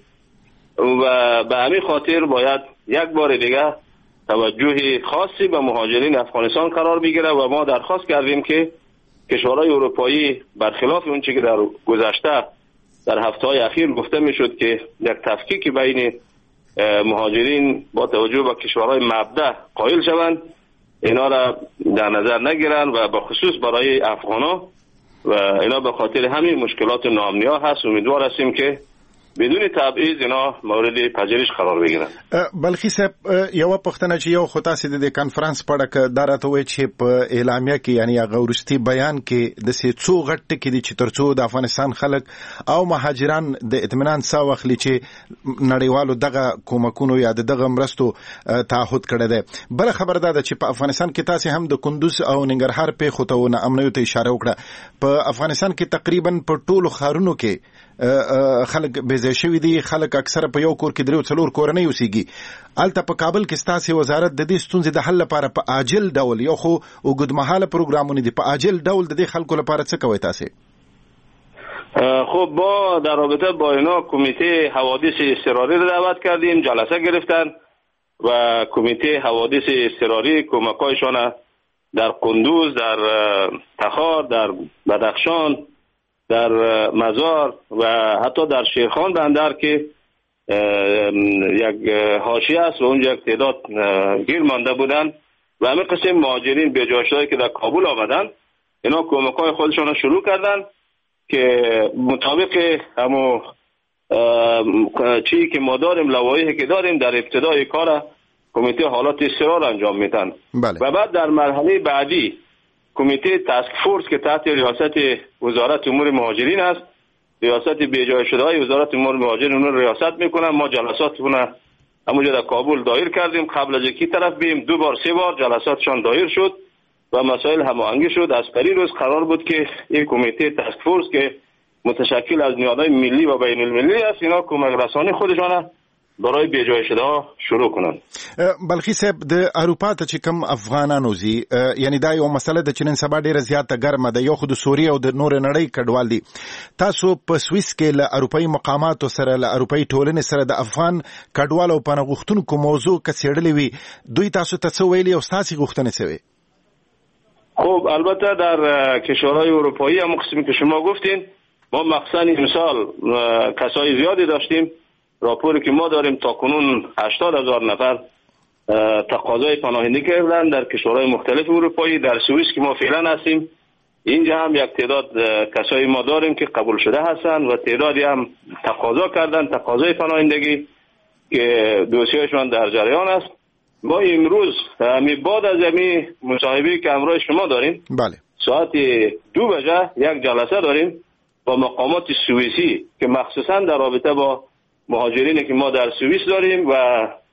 و به همین خاطر باید یک بار دیگه توجه خاصی به مهاجرین افغانستان قرار بگیره و ما درخواست کردیم که کشورهای اروپایی برخلاف اون چیزی که در گذشته در هفته‌های اخیر گفته میشد که یک تفکیک بین مهاجرین با توجه به کشورهای مبدأ قائل شوند، اینا را در نظر نگیرن و به خصوص برای افغانا و اینا به خاطر همین مشکلات ناامنی هست. امیدوار هستیم که بدون تبعیض اینا مورد پذیرش قرار بگیرن. بلخی صاحب یو پښتنه چې یو خطا سي د کانفرنس پړک دارته وي چې په اعلامیه کې یعنی هغه ورستي بیان کې د سي څو غټ کې دي چې ترڅو د افغانستان خلک او مهاجران د اطمینان ساه واخلي چې نړیوالو دغه کومکونو یا دغه مرستو تعهد کړی دی. بل خبر ده چې په افغانستان کې تاسو هم د کندوز او ننګرهار په خوتونه امنیو ته اشاره وکړه. په افغانستان کې تقریبا په ټولو خارونو کې خلک بيځای شوی دي، خلک اکثره په یو کور کې درو څلور کورنۍ اوسېږي. الته په کابل کې ستاسو وزارت د دې ستونزې د حل لپاره په عاجل ډول یو خو وګدمحاله پروګرامونه دي، په عاجل ډول د دې خلکو لپاره څه کوي تاسو؟ خب با در رابطه با اینا کمیته حوادث اضطراری رو دعوت کردیم، جلسه گرفتن و کمیته حوادث اضطراری کمکایشان در قندوز، در تخار، در بدخشان، در مزار و حتی در شیرخان بندر که یک حاشیه است و اونجا یک تعداد گیر مانده بودن و همه قسم مهاجرین بی‌جاشهایی که در کابل آمدن اینا کمک‌های خودشون رو شروع کردن که مطابق همو چیزی که ما داریم، لوایحی که داریم، در ابتدای کار کمیته حالات اضطرار انجام میدن. بله. و بعد در مرحله بعدی کمیته تاسک فورس که تحت ریاست وزارت امور مهاجرین است، ریاست بی‌جای شده های وزارت امور مهاجرین اون ریاست میکنن. ما جلساتونه همونجا در کابل دایر کردیم، قبل از یکی طرف بیم دو بار سه بار جلساتشان دایر شد و مسائل هماهنگی شد. از پری روز قرار بود که این کمیته تاسک فورس که متشکل از نهادهای ملی و بین المللی است اینا کمک رسانی خودشان برای بی‌جای شده ها شروع کنن. بلخی صاحب د اروپا ته چې کم افغانانو زی یعنی دا یو مسله د چنن سبا ډیره زیاته ګرمه ده، یو خو د سوریه او د نور نړۍ کډوال دي. تاسو په سویس کې له اروپאי مقاماتو سره له اروپאי ټولنې سره د افغان کډوال او پنغښتونکو موضوع کڅېړلې وي، دوی تاسو ته څه ویلي او تاسو غوښتنه څه وي؟ خب البته در کشورهای اروپایی هم قسمی که شما گفتین ما مخصوصا امسال کسای زیادی داشتیم. راپوری که ما داریم تا کنون هشتاد هزار نفر تقاضای پناهندگی کردن در کشورهای مختلف اروپایی. در سوئیس که ما فعلا هستیم اینجا هم یک تعداد کسای ما داریم که قبول شده هستند و تعدادی هم تقاضا کردن تقاضای پناهندگی که دوسیه‌شان در جریان است. ما امروز می بعد از این مصاحبه‌ای که همراه شما داریم بله ساعت دو بجه یک جلسه داریم با مقامات سوئیسی که مخصوصا در رابطه با مهاجرینی که ما در سوئیس داریم و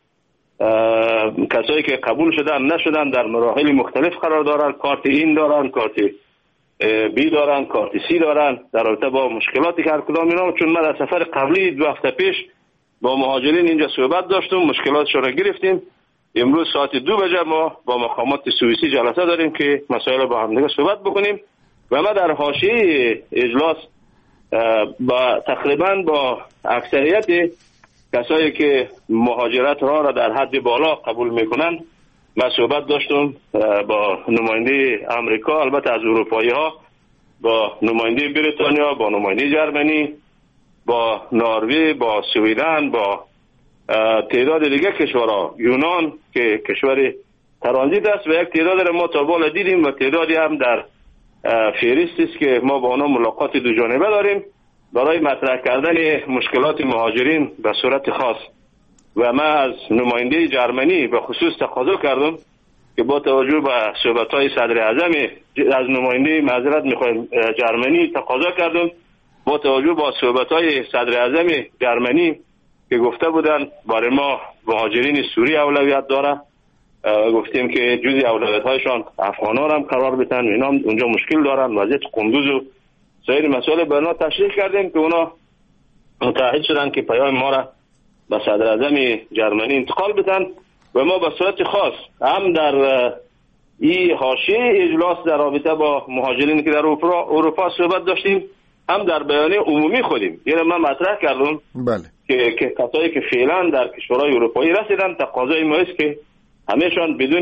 کسایی که قبول شدن نشدن در مراحل مختلف قرار دارن، کارت این دارن، کارت بی دارن، کارت سی دارن، در رابطه با مشکلاتی که هر کدام اینا. چون ما در سفر قبلی دو هفته پیش با مهاجرین اینجا صحبت داشتیم، مشکلاتشون را گرفتیم. امروز ساعت دو بجه ما با مقامات سوئیسی جلسه داریم که مسائل با هم دیگه صحبت بکنیم و ما در حاشیه اجلاس با تقریبا با اکثریت کسایی که مهاجرت را را در حد بالا قبول میکنن ما صحبت داشتم، با نماینده امریکا، البته از اروپایی ها، با نماینده بریتانیا، با نماینده جرمنی، با نروژ، با سویدن، با تعداد دیگه کشورها، یونان که کشور ترانزیت است و یک تعداد ما تا بالا دیدیم و تعدادی هم در فهرست است که ما با آنها ملاقات دو جانبه داریم برای مطرح کردن مشکلات مهاجرین به صورت خاص. و من از نماینده جرمنی به خصوص تقاضا کردم که با توجه به صحبت‌های صدر اعظم از نماینده معذرت می‌خوایم جرمنی تقاضا کردم با توجه به صحبت‌های صدر اعظم جرمنی که گفته بودن برای ما مهاجرین سوری اولویت داره، گفتیم که جزء اولویت‌هایشان افغان‌ها هم قرار بدن، اینا اونجا مشکل دارن، وضعیت قندوز و سایر مسائل به اونا تشریح کردیم که اونا متعهد شدن که پیام ما را به صدر اعظم جرمنی انتقال بدن و ما به صورت خاص هم در این حاشیه اجلاس در رابطه با مهاجرین که در اروپا, اروپا صحبت داشتیم هم در بیانیه عمومی خودیم یعنی من مطرح کردم بله که که کسایی که فعلا در کشورهای اروپایی رسیدن تقاضای ما است که همه‌شان بدون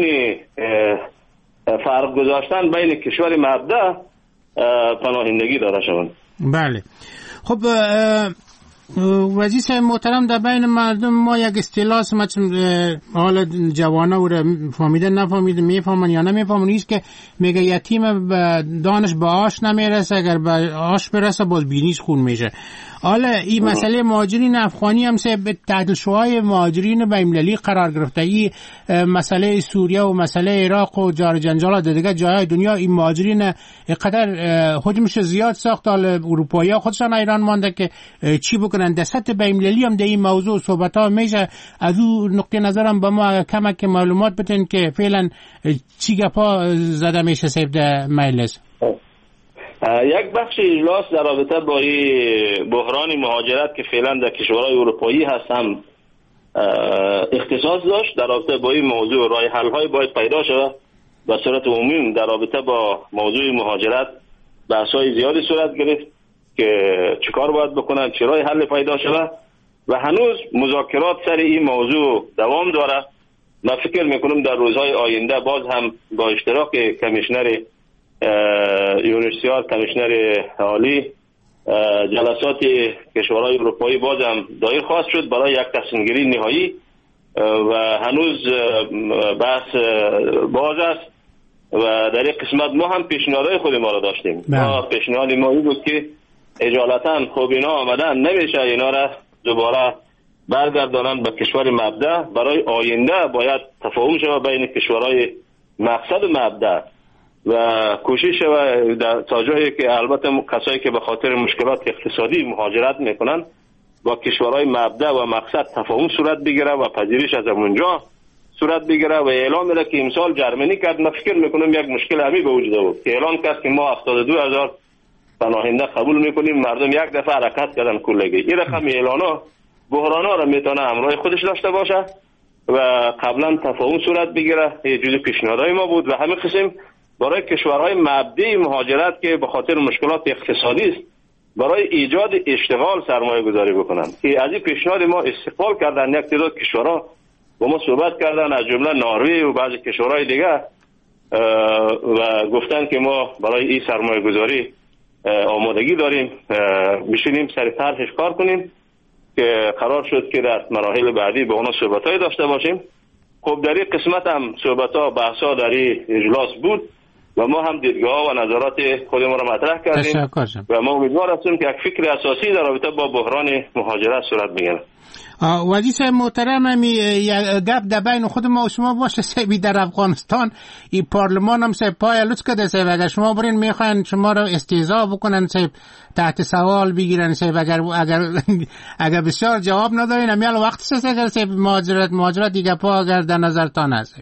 فرق گذاشتن بین کشور مبدأ پناهندگی داره شوند. بله خب وزیر محترم، در بین مردم ما یک اصطلاح مثلا حال جوانا و فهمیده نفهمیده میفهمن یا نمیفهمن نیست که میگه یتیم دانش به آش نمیرسه، اگر به آش برسه باز بینیش خون میشه. حالا این مسئله مهاجرین افغانی هم سه به تحلیل‌شوهای مهاجرین بین‌المللی قرار گرفته. این مسئله سوریه و مسئله عراق و جار جنجال در دیگه جاهای دنیا این مهاجرین قدر حجمش زیاد ساخت. حالا اروپایی‌ها خودشان ایران مانده که چی بکنن. در سطح بین‌المللی هم در این موضوع صحبت‌ها میشه. از اون نقطه نظرم به ما کمک معلومات بدین که فعلا چی گپا زده میشه سیب در مجلس. یک بخش اجلاس در رابطه با این بحران مهاجرت که فعلا در کشورهای اروپایی هست هم اختصاص داشت. در رابطه با این موضوع راه حل های باید پیدا شود. به صورت عمومی در رابطه با موضوع مهاجرت بحث های زیادی صورت گرفت که چیکار باید بکنن، چه راه حل پیدا شود و هنوز مذاکرات سر این موضوع دوام داره. من فکر میکنم در روزهای آینده باز هم با اشتراک کمیشنر یونیسیار، کمیشنر عالی، جلسات کشورهای اروپایی باز هم دایر خواهد شد برای یک تصمیم گیری نهایی و هنوز بحث باز است و در این قسمت ما هم پیشنهادهای خود ما را داشتیم. ما پیشنهاد ما این بود که اجالتا خب اینا آمدن نمیشه اینا را دوباره برگردانن به کشور مبدأ. برای آینده باید تفاهم شود بین کشورهای مقصد و مبدأ و کوشش و تا جایی که البته کسایی که به خاطر مشکلات اقتصادی مهاجرت میکنن با کشورهای مبدأ و مقصد تفاهم صورت بگیره و پذیرش از اونجا صورت بگیره و اعلام میره که امسال جرمنی کرد. من فکر میکنم یک مشکل همی به وجود بود که اعلام کرد که ما هفتاد و دو هزار پناهنده قبول میکنیم، مردم یک دفعه حرکت کردن کلگی. این رقم اعلانا بحرانا را میتونه همراه خودش داشته باشه و قبلا تفاهم صورت بگیره. یه جزء پیشنهادهای ما بود و همین قسم برای کشورهای مبدأ مهاجرت که به خاطر مشکلات اقتصادی است برای ایجاد اشتغال سرمایه گذاری بکنن که از این پیشنهاد ما استقبال کردن. یک تعداد کشورها با ما صحبت کردن از جمله نروژ و بعضی کشورهای دیگه و گفتن که ما برای این سرمایه گذاری آمادگی داریم، بشینیم سر طرحش کار کنیم که قرار شد که در مراحل بعدی با اونا صحبت‌های داشته باشیم. خب در این قسمت هم صحبت‌ها بحث‌ها در این اجلاس بود و ما هم دیدگاه و نظرات خودمون را مطرح کردیم و ما امیدوار هستیم که یک فکر اساسی در رابطه با بحران مهاجرت صورت بگیره. وزیر صاحب محترم، همی گپ در بین خود ما و شما باشه سیبی در افغانستان این پارلمان هم سیب پای لوچ کده سیب اگر شما برین میخواین شما رو استهزا بکنن سیب تحت سوال بگیرن سیب اگر اگر اگر بسیار جواب ندارین همیال وقت سیب سیب مهاجرت مهاجرت دیگه پا اگر در نظرتان هست.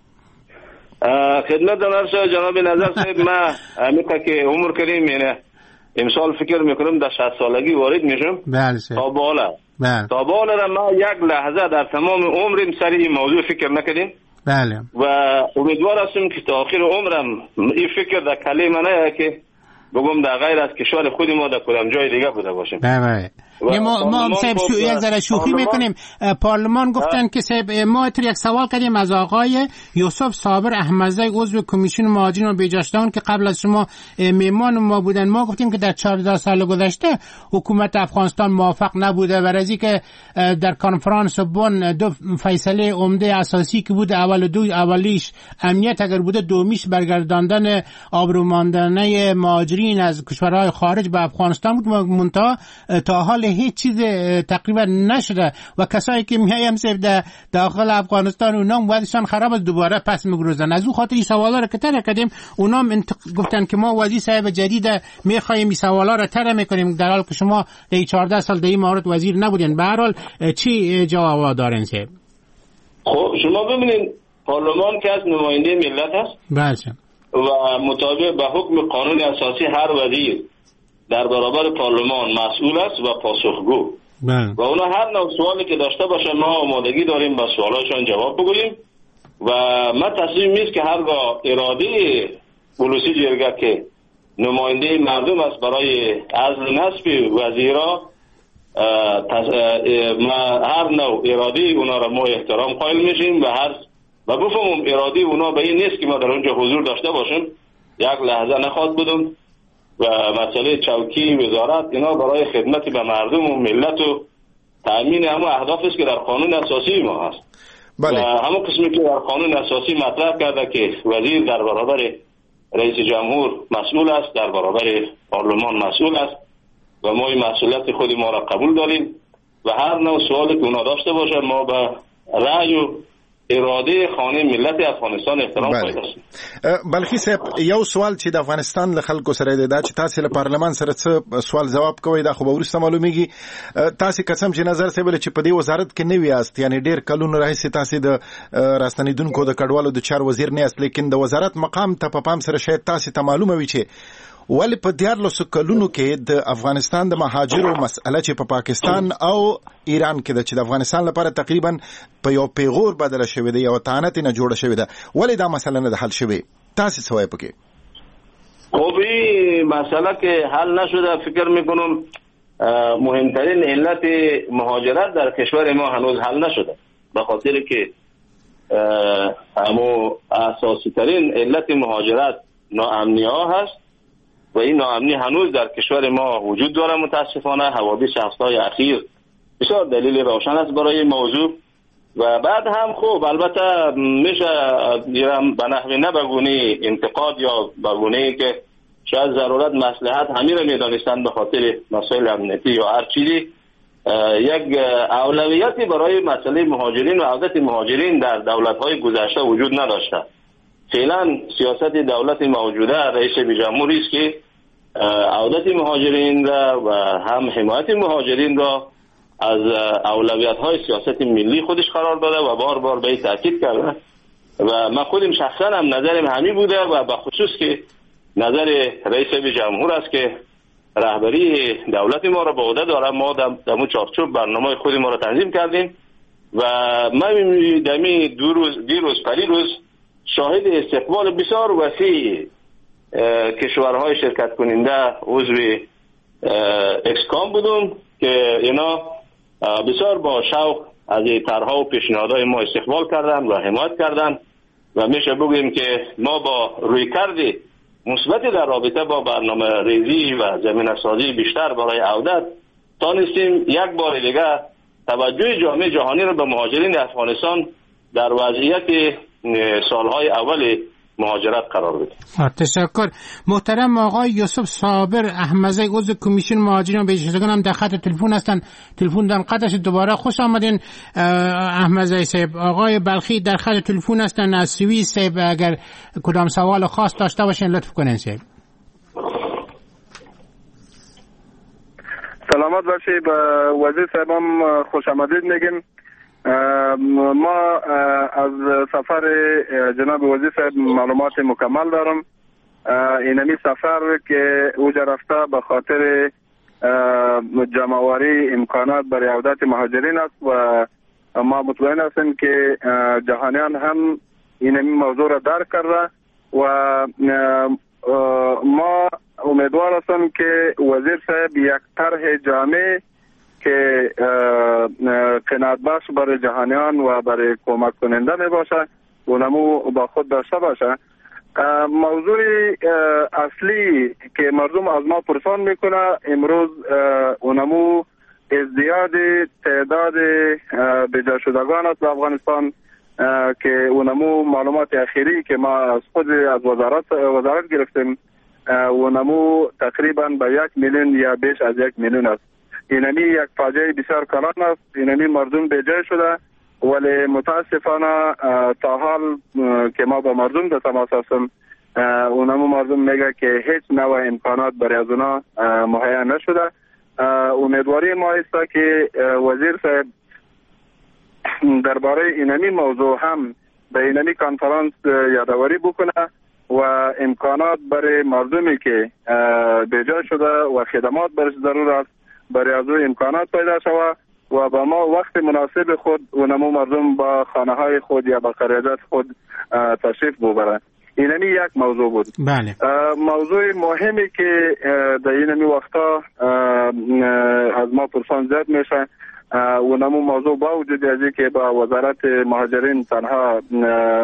خدمت دارم جناب نظر صاحب، ما امیقا که عمر کردیم اینه امسال فکر میکنم در شصت سالگی وارد میشم. بله تا بالا بله. تا بالا را ما یک لحظه در تمام عمرم سر این موضوع فکر نکردیم. بله. و امیدوار هستم که تا آخر عمرم این فکر در کله من نه که بگم در غیر از کشور خود ما در کدام جای دیگه بوده باشیم. بله. ما ما هم صاحب شو یک ذره شوخی میکنیم. پارلمان گفتن که صاحب ما اتر یک سوال کردیم از آقای یوسف صابر احمدزی عضو کمیسیون مهاجرین و بیجاشتگان که قبل از شما میهمان ما بودن. ما گفتیم که در چهارده سال گذشته حکومت افغانستان موافق نبوده و از اینکه در کنفرانس بن دو فیصله عمده اساسی که بود اول دو اولیش امنیت اگر بوده دومیش برگرداندن آبروماندنه مهاجرین از کشورهای خارج به افغانستان بود. منتها تا حال هیچ چیز تقریبا نشده و کسایی که میایم سیف در داخل افغانستان اونام وضعشان خراب است دوباره پس میگروزن. از اون خاطر این سوالا رو که طرح کردیم اونام انتق... گفتن که ما وزیر صاحب جدید میخوایم این سوالا رو طرح میکنیم در حالی که شما در چهارده سال در این مورد وزیر نبودین. به هر حال چی جواب دارین صاحب؟ خب شما ببینید پارلمان که از نماینده ملت است. بله. و مطابق به حکم قانون اساسی هر وزیر در برابر پارلمان مسئول است و پاسخگو. بله. و اونا هر نوع سوالی که داشته باشه ما آمادگی داریم به سوالاشون جواب بگوییم و ما تصمیم نیست که هرگاه اراده بلوسی جرگه که نماینده مردم است برای عزل نصب وزیرا ما هر نوع اراده اونا را ما احترام قائل میشیم و هر و بفهمم اراده اونا به این نیست که ما در اونجا حضور داشته باشیم. یک لحظه نخواد بودم و مسئله چوکی وزارت، اینا برای خدمت به مردم و ملت و تأمین همون اهداف است که در قانون اساسی ما هست. بله. و همون قسمی که در قانون اساسی مطرح کرده که وزیر در برابر رئیس جمهور مسئول است، در برابر پارلمان مسئول است و ما این مسئولیت خود ما را قبول داریم و هر نوع سوالی که اونا داشته باشه ما به رأی و اراده خانه ملت افغانستان احترام قائل هستیم. بلخي صاحب یو سوال چې د افغانستان له خلکو سره دی دا چې تاسو له پارلمان سره څه سوال جواب کوئ دا خو به وروسته معلومیږي. تاسو قسم چې نظر صاحب چې په دې وزارت کې نه ویاست، یعنی ډیر کلونه راهیسې تاسو د راستنیدونکو د کډوالو د چار وزیر نه یاست، لیکن د وزارت مقام ته په پام سره شاید تاسو ته معلومه وي چې ولی په دیارلسو کلونو کې د افغانستان د مهاجرو مسأله چې په پا پاکستان او ایران کې د چې د افغانستان لپاره تقریبا په یو پیغور بدله شوې ده، یو تانت نه جوړه شوې ده، ولی دا مسله نه حل شوې؟ تاسو څه وایي پکې؟ خب این مسئله که حل نشده فکر میکنم مهمترین علت مهاجرت در کشور ما هنوز حل نشده، به خاطر که همو اساسی ترین علت مهاجرت ناامنی ها هست و این ناامنی هنوز در کشور ما وجود داره. متاسفانه حوادث هفته‌های اخیر بسیار دلیل روشن است برای موضوع و بعد هم خوب البته میشه دیرم به نحوی نه بگونه انتقاد یا بگونه که شاید ضرورت مصلحت همین را میدانستند به خاطر مسائل امنیتی یا هر چیزی، یک اولویتی برای مسئله مهاجرین و عودت مهاجرین در دولت‌های گذشته وجود نداشته. فعلا سیاست دولت موجوده رئیس جمهوری است که عودت مهاجرین را و هم حمایت مهاجرین را از اولویت‌های سیاست ملی خودش قرار داده و بار بار به این تاکید کرده و من خودم شخصا هم نظرم همین بوده و به خصوص که نظر رئیس جمهور است که رهبری دولت ما را به عهده داره. ما در مو چارچوب برنامه خود ما را تنظیم کردیم و من دمی دو روز دیروز پریروز شاهد استقبال بسیار وسیع کشورهای شرکت کننده عضو اکسکام بودم که اینا بسیار با شوق از طرح‌ها و پیشنهادهای ما استقبال کردن و حمایت کردن و میشه بگیم که ما با رویکرد مثبت در رابطه با برنامه ریزی و زمینه سازی بیشتر برای عودت تانستیم یک بار دیگه توجه جامعه جهانی را به مهاجرین افغانستان در وضعیت سالهای اول مهاجرت قرار بده. تشکر. محترم آقای یوسف صابر احمزی عضو کمیسیون مهاجرین و بازگشتگان هم در خط تلفن هستند. تلفن دارن قطعش دوباره خوش آمدین احمزی صاحب. آقای بلخی در خط تلفن هستند از سوئیس صاحب، اگر کدام سوال خاص داشته باشین لطف کنین صاحب. سلامت باشی. به وزیر صاحبم خوش آمدید میگیم. ما از سفر جناب وزیر صاحب معلومات مکمل دارم. اینمی سفر که اوجا رفته به خاطر جمع‌آوری امکانات برای عودت مهاجرین است و ما مطمئن هستیم که جهانیان هم اینمی موضوع را درک کرده و ما امیدوار هستیم که وزیر صاحب یک طرح جامع که قناعت بخش برای جهانیان و برای کمک کننده می باشه اونمو با خود داشته باشه. موضوع اصلی که مردم از ما پرسان میکنه امروز اونمو ازدیاد تعداد بجا شدگان است در افغانستان که اونمو معلومات اخیری که ما از خود از وزارت وزارت گرفتیم اونمو تقریبا به یک میلیون یا بیش از یک میلیون است. اینمی یک فاجعه بسیار کلان است. اینمی مردم بیجای شده ولی متاسفانه تا حال که ما با مردم در تماس هستیم اونمو مردم میگه که هیچ نوع امکانات برای از اونا مهیا نشده. امیدواری ما است که وزیر صاحب درباره اینمی موضوع هم به اینمی کنفرانس یادآوری بکنه و امکانات برای مردمی که بیجای شده و خدمات برش ضرور است برای از روی امکانات پیدا شود و با ما وقت مناسب خود اونمو مردم با خانه های خود یا با قریادات خود تشریف ببرند. اینمی یک موضوع بود. بله. موضوع مهمی که در اینمی وقتا از ما پرسان زیاد میشه اونمو موضوع با وجود ازی که با وزارت مهاجرین تنها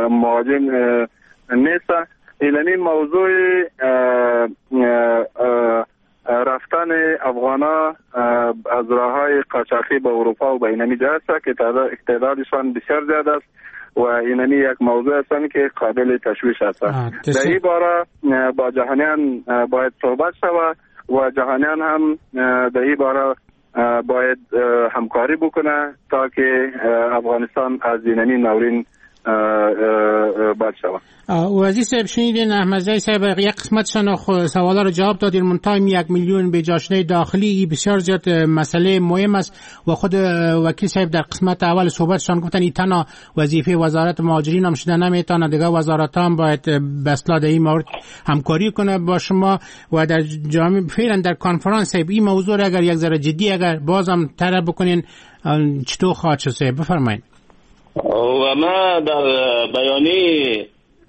مهاجرین نیست. اینمی موضوع رفتن افغانا از راههای قاچاقی به اروپا و به اینمی جهت است که تعدادشان بسیار زیاد است و اینمی یک موضوع است که قابل تشویش است. در این باره با جهانیان باید صحبت شود و جهانیان هم در این باره باید همکاری بکنه تا که افغانستان از اینمی نورین بد شود. وزیر صاحب شنیدین احمدزی صاحب یک قسمتشان سوالا رو جواب دادین، منتها یک میلیون به جاشنه داخلی بسیار زیاد مسئله مهم است و خود وکیل صاحب در قسمت اول صحبتشان گفتن این تنها وظیفه وزارت مهاجرین هم شده نمیتونه، دیگه وزارت هم باید به اصلاح در این مورد همکاری کنه با شما و در جامعه فعلا در کنفرانس این موضوع را اگر یک ذره جدی اگر بازم طرح بکنین چطور خواهد شد؟ بفرمایید. و ما در بیانیه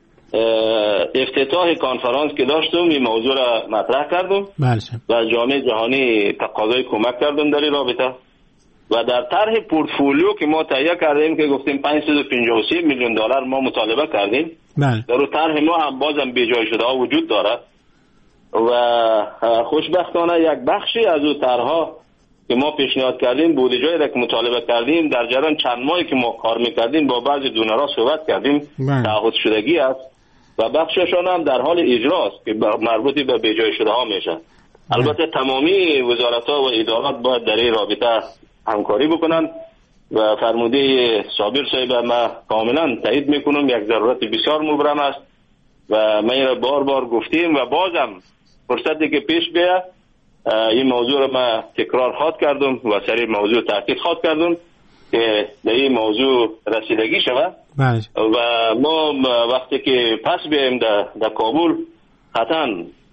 افتتاح کنفرانس که داشتم این موضوع را مطرح کردم و جامعه جهانی تقاضای کمک کردم در این رابطه و در طرح پورتفولیو که ما تهیه کردیم که گفتیم پانصد و پنجاه و سه میلیون دلار ما مطالبه کردیم، در اون طرح ما هم بازم بیجای شده ها وجود دارد و خوشبختانه یک بخشی از اون طرحها که ما پیشنهاد کردیم بودجه‌ای را که مطالبه کردیم در جریان چند ماهی که ما کار میکردیم با بعضی دونرها صحبت کردیم تعهد شدگی است و بخششان هم در حال اجراست که مربوط به بیجای شده ها میشه. البته تمامی وزارت‌ها و ادارات باید در این رابطه همکاری بکنن و فرموده صابر صاحب ما کاملا تایید میکنم، یک ضرورت بسیار مبرم است و ما این را بار بار گفتیم و بازم فرصتی که پیش بیاد این موضوع را ما تکرار خواد کردم و سر موضوع تاکید خواد کردم که در این موضوع رسیدگی شود و ما وقتی که پس بیاییم در, در کابل قطعا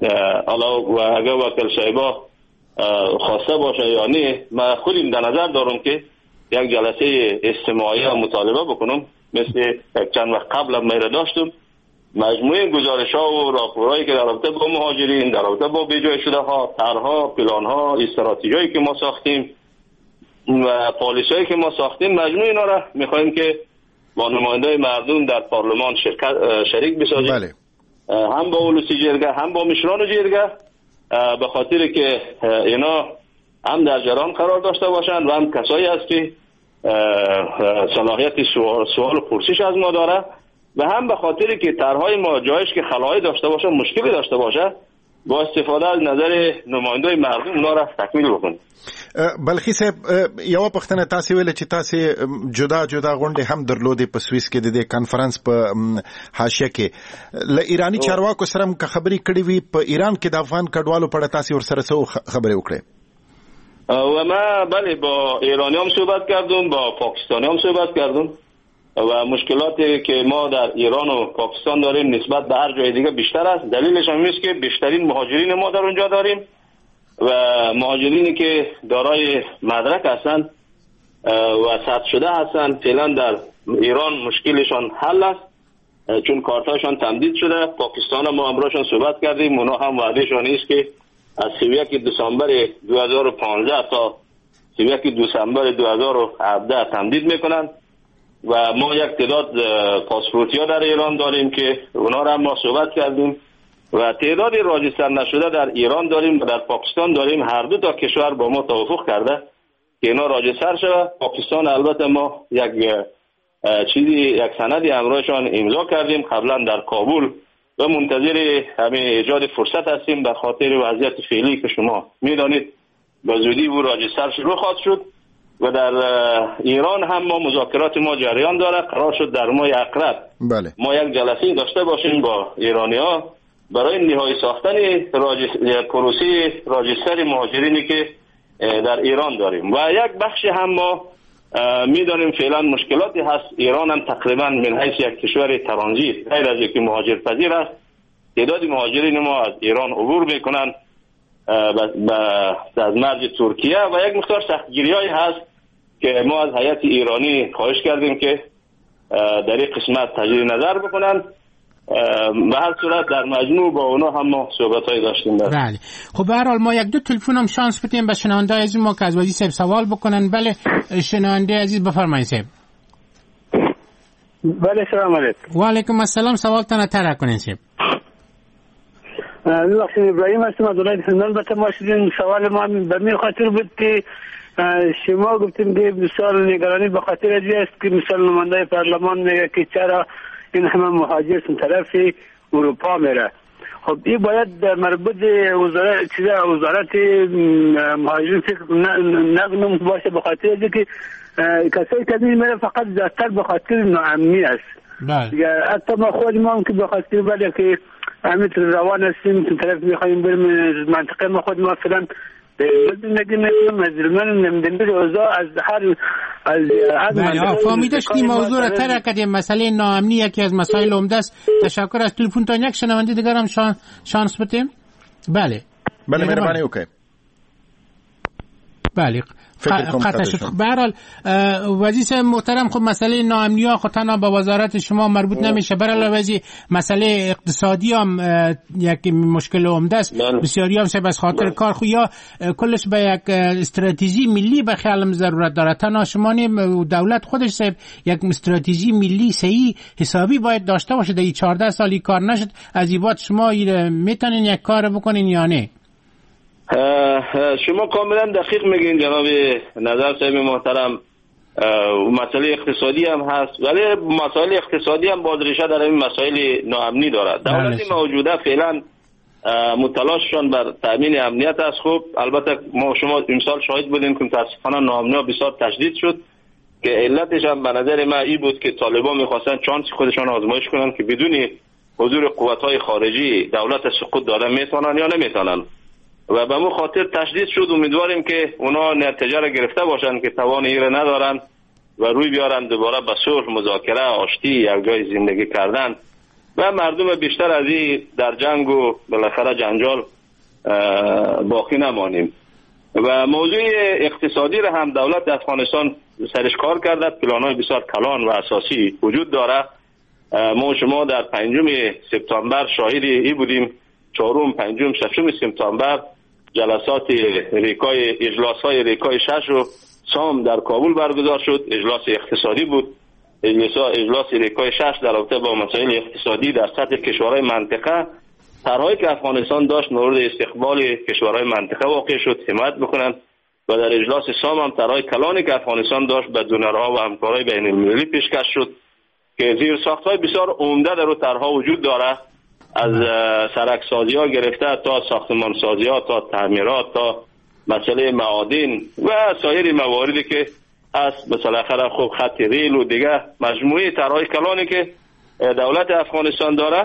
و اگر وکیل صاحبا خواسته باشه یا نه ما خودم در نظر دارم که یک جلسه استماعی و مطالبه بکنم مثل چند وقت قبل ما را داشتم، مجموعه گزارش ها و راپورهایی که در رابطه با مهاجرین، در رابطه با بیجای شده ها، طرح‌ها، پلان‌ها، استراتژیایی که ما ساختیم و پالیسی‌هایی که ما ساختیم، مجموعه اینا را می‌خوایم که با نمایندای مردم در پارلمان شرکت شریک بسازیم. بله. هم با اولوسی جرگه هم با مشران جرگه به خاطر که اینا هم در جریان قرار داشته باشند و هم کسایی است که صلاحیت سوال, سوال و پرسش از ما داره و هم به خاطر که طرحهای ما جایش که خلایی داشته باشه مشکلی داشته باشه با استفاده از نظر نمایندای مردم اونا را تکمیل بکنیم. بلخی صاحب یو پختنه تاسو ویل چې تاسو جدا جدا غونډه هم درلودې په سویس کې د دې کانفرنس په حاشیه کې ل ایرانی چارواکو سره هم خبرې کړې وي په ایران کې د افغان کډوالو په اړه تاسو ورسره څه خبرې وکړې؟ و ما بله با ایرانی هم صحبت کردم، با پاکستانی هم صحبت کردم و مشکلاتی که ما در ایران و پاکستان داریم نسبت به هر جای دیگه بیشتر است. دلیلش هم است که بیشترین مهاجرین ما در اونجا داریم و مهاجرینی که دارای مدرک هستند و ثبت شده هستند فعلا در ایران مشکلشان حل است چون کارتاشان تمدید شده. پاکستان ما امروزشان صحبت کردیم، اونا هم وعدهشان است که از سی و یک دسامبر دو هزار و پانزده تا سی و یک دسامبر دو هزار و هفده تمدید میکنند و ما یک تعداد پاسپورتی ها در ایران داریم که اونا را ما صحبت کردیم و تعدادی راجستر نشده در ایران داریم و در پاکستان داریم. هر دو تا کشور با ما توافق کرده که اینا راجستر شود. پاکستان البته ما یک چیزی یک سندی همراهشان امضا کردیم قبلا در کابل و منتظر همین ایجاد فرصت هستیم به خاطر وضعیت فعلی که شما میدانید با زودی او راجستر شروع خواهد شد و در ایران هم ما مذاکرات ما جریان داره. قرار شد در ماه اقرب بله. ما یک جلسه داشته باشیم با ایرانی ها برای نهایی ساختن پروسه راجستر مهاجرینی که در ایران داریم و یک بخش هم ما میدانیم فعلا مشکلاتی هست. ایران هم تقریبا من حیث یک کشور ترانزیت غیر از اینکه مهاجر پذیر است تعداد مهاجرین ما از ایران عبور میکنن از مرز ترکیه و یک مقدار سختگیری‌هایی هست که ما از هیئت ایرانی خواهش کردیم که در این قسمت تجدید نظر بکنن. به هر صورت در مجموع با اونا هم ما صحبت‌هایی داشتیم. بله. خب به هر حال ما یک دو تلفن هم شانس بدیم به شنونده عزیز ما که از وزیر صاحب سوال بکنن. بله شنونده عزیز بفرمایید صاحب. بله سلام علیکم. و علیکم السلام. سوالتان طرح کنین صاحب. بخشید ابراهیم هستم از ولایت هندان. به تماشاگران سوال ما به می خاطر بود که شما گفتیم که بسیار نگرانی به خاطر ازی است که مثلا نماینده پارلمان میگه که چرا این همه مهاجر طرف اروپا میره. خب این باید مربوط وزارت چیزا وزارت مهاجرین فکر نکنم باشه به خاطر ازی که کسایی که میره فقط زیادتر به خاطر ناامنی است. بله. حتی ما خود ما هم که به خاطر بله که همین روان هستیم تو طرف میخوایم بریم منطقه ما خود ما فلان نگی نگیم از من نمیدونم اوضاع از هر از بله فهمیدشتیم موضوع را ترک کردیم. مسئله ناامنی یکی از مسائل عمده است. تشکر از تلفن تا یک شنونده دیگر هم شان شانس بدیم. بله بله مهربانی اوکی. بله قطع شد. به هر حال وزیر محترم خب مسئله ناامنی ها خود تنها با وزارت شما مربوط نمیشه. به هر حال وزیر مسئله اقتصادی هم یک مشکل عمده است. بسیاری هم سه بس خاطر کار خو یا کلش به یک استراتژی ملی به خیالم ضرورت داره. تنها شما نیم دولت خودش سه یک استراتژی ملی صحیح حسابی باید داشته باشه. در چهارده سالی کار نشد. از این بعد شما میتونین یک کار بکنین یا نه؟ شما کاملا دقیق میگین جناب نظر صاحب محترم. مسئله اقتصادی هم هست ولی مسائل اقتصادی هم باز ریشه در این مسائل ناامنی دارد. دولت موجوده فعلا متلاششان بر تامین امنیت است. خوب البته ما شما امسال شاهد بودیم که متاسفانه ناامنی بسیار تشدید شد که علتش هم به نظر من این بود که طالبان میخواستن چانس خودشان آزمایش کنن که بدون حضور قوت‌های خارجی دولت سقوط دادن میتونن یا نمیتونن و به مو خاطر تشدید شد. امیدواریم که اونا نتیجه را گرفته باشند که توان ایره ندارن و روی بیارن دوباره به صلح، مذاکره، آشتی، یک جای زندگی کردن و مردم بیشتر از این در جنگ و بالاخره جنجال باقی نمانیم. و موضوع اقتصادی را هم دولت افغانستان سرش کار کرده. پلان‌های بسیار کلان و اساسی وجود داره. ما شما در پنجم سپتامبر شاهد ای بودیم. چهارم، پنجم، ششم سپتامبر جلسات ریکای اجلاس‌های ریکای شش و سام در کابل برگزار شد. اجلاس اقتصادی بود. اجلاس اجلاس ریکای شش در رابطه با مسائل اقتصادی در سطح کشورهای منطقه طرحی که افغانستان داشت مورد استقبال کشورهای منطقه واقع شد حمایت بکنند و در اجلاس سام هم طرحهای کلانی که افغانستان داشت به دونرها و همکارای بین‌المللی پیشکش شد که زیر ساخت‌های بسیار عمده در اون طرحها وجود داره. از سرکسازی ها گرفته تا ساختمان سازی ها تا تعمیرات تا مسئله معادن و سایر مواردی که هست مثلا خرا خوب خط ریل و دیگه مجموعه طرحهای کلانی که دولت افغانستان داره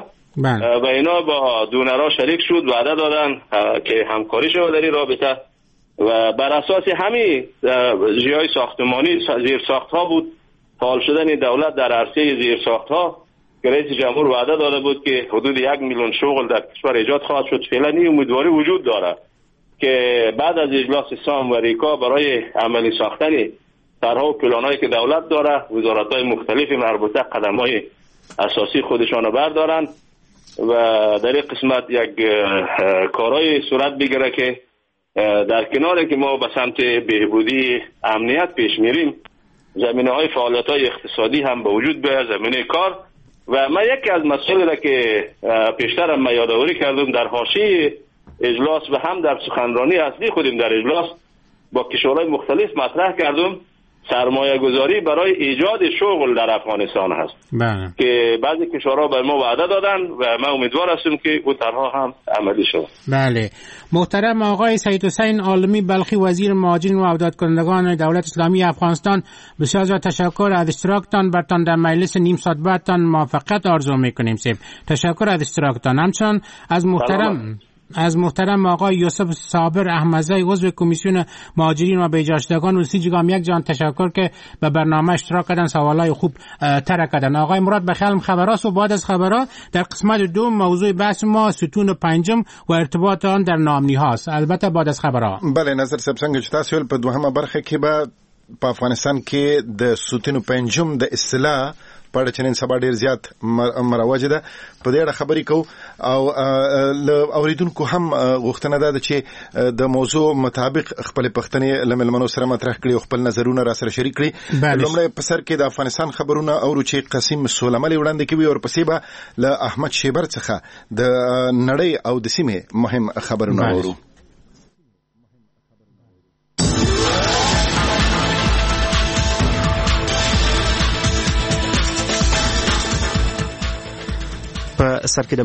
و اینا با دونرها شریک شد وعده دادن که همکاری شود در این رابطه و بر اساس همین جیای ساختمانی زیر ساخت ها بود فعال شدن دولت در عرصه زیر ساخت ها که رئیس جمهور وعده داده بود که حدود یک میلیون شغل در کشور ایجاد خواهد شد. فعلا این امیدواری وجود داره که بعد از اجلاس سام و ریکا برای عملی ساختن طرح‌ها و پلان‌هایی که دولت داره وزارت‌های مختلف مربوطه قدم‌های اساسی خودشان بردارن و در این قسمت یک کارهای صورت بگیره که در کناری که ما به سمت بهبودی امنیت پیش میریم زمینه‌های فعالیت‌های اقتصادی هم به وجود بیاید زمینه کار. و من یکی از مسائلی را که پیشتر هم یادآوری کردم در حاشیه اجلاس و هم در سخنرانی اصلی خودم در اجلاس با کشورهای مختلف مطرح کردم سرمایه گذاری برای ایجاد شغل در افغانستان هست بله. که بعضی کشورها بر ما وعده دادن و من امیدوار هستم که اون طرحها هم عملی شود. بله محترم آقای سید حسین عالمی بلخی وزیر مهاجرین و امداد کنندگان دولت اسلامی افغانستان بسیار از تشکر از اشتراکتان برتان در مجلس نیم ساعت بعدتان موفقیت آرزو میکنیم. سیب تشکر از اشتراکتان. همچنان از محترم از محترم آقای یوسف صابر احمدزی عضو کمیسیون مهاجرین و بیجاشتگان روسی جگام یک جان تشکر که به برنامه اشتراک کردن سوالای خوب طرح کردن. آقای مراد بخیالم خبراست و بعد از خبرها در قسمت دوم موضوع بحث ما ستون پنجم و ارتباط آن در ناامنی هاست. البته بعد از خبرها. بله نظر صاحب څنګه چې تاسو په دوهمه برخه کې به په افغانستان کې د ستون پنجم د اصطلاح په اړه چې نن سبا ډیر زیات مروج ده په دې اړه خبرې کوو او ل اوریدونکو هم غوښتنه ده چې د موضوع مطابق خپل پښتنې لملمنو سره مطرح کړي او خپل نظرونه را سره شریک کړي. لومړی په سر کې د افغانستان خبرونه او چې قاسم سولملي وړاندې کوي او پسې به له احمد شیبر څخه د نړۍ او د سیمې مهم خبرونه اورو. په سر کې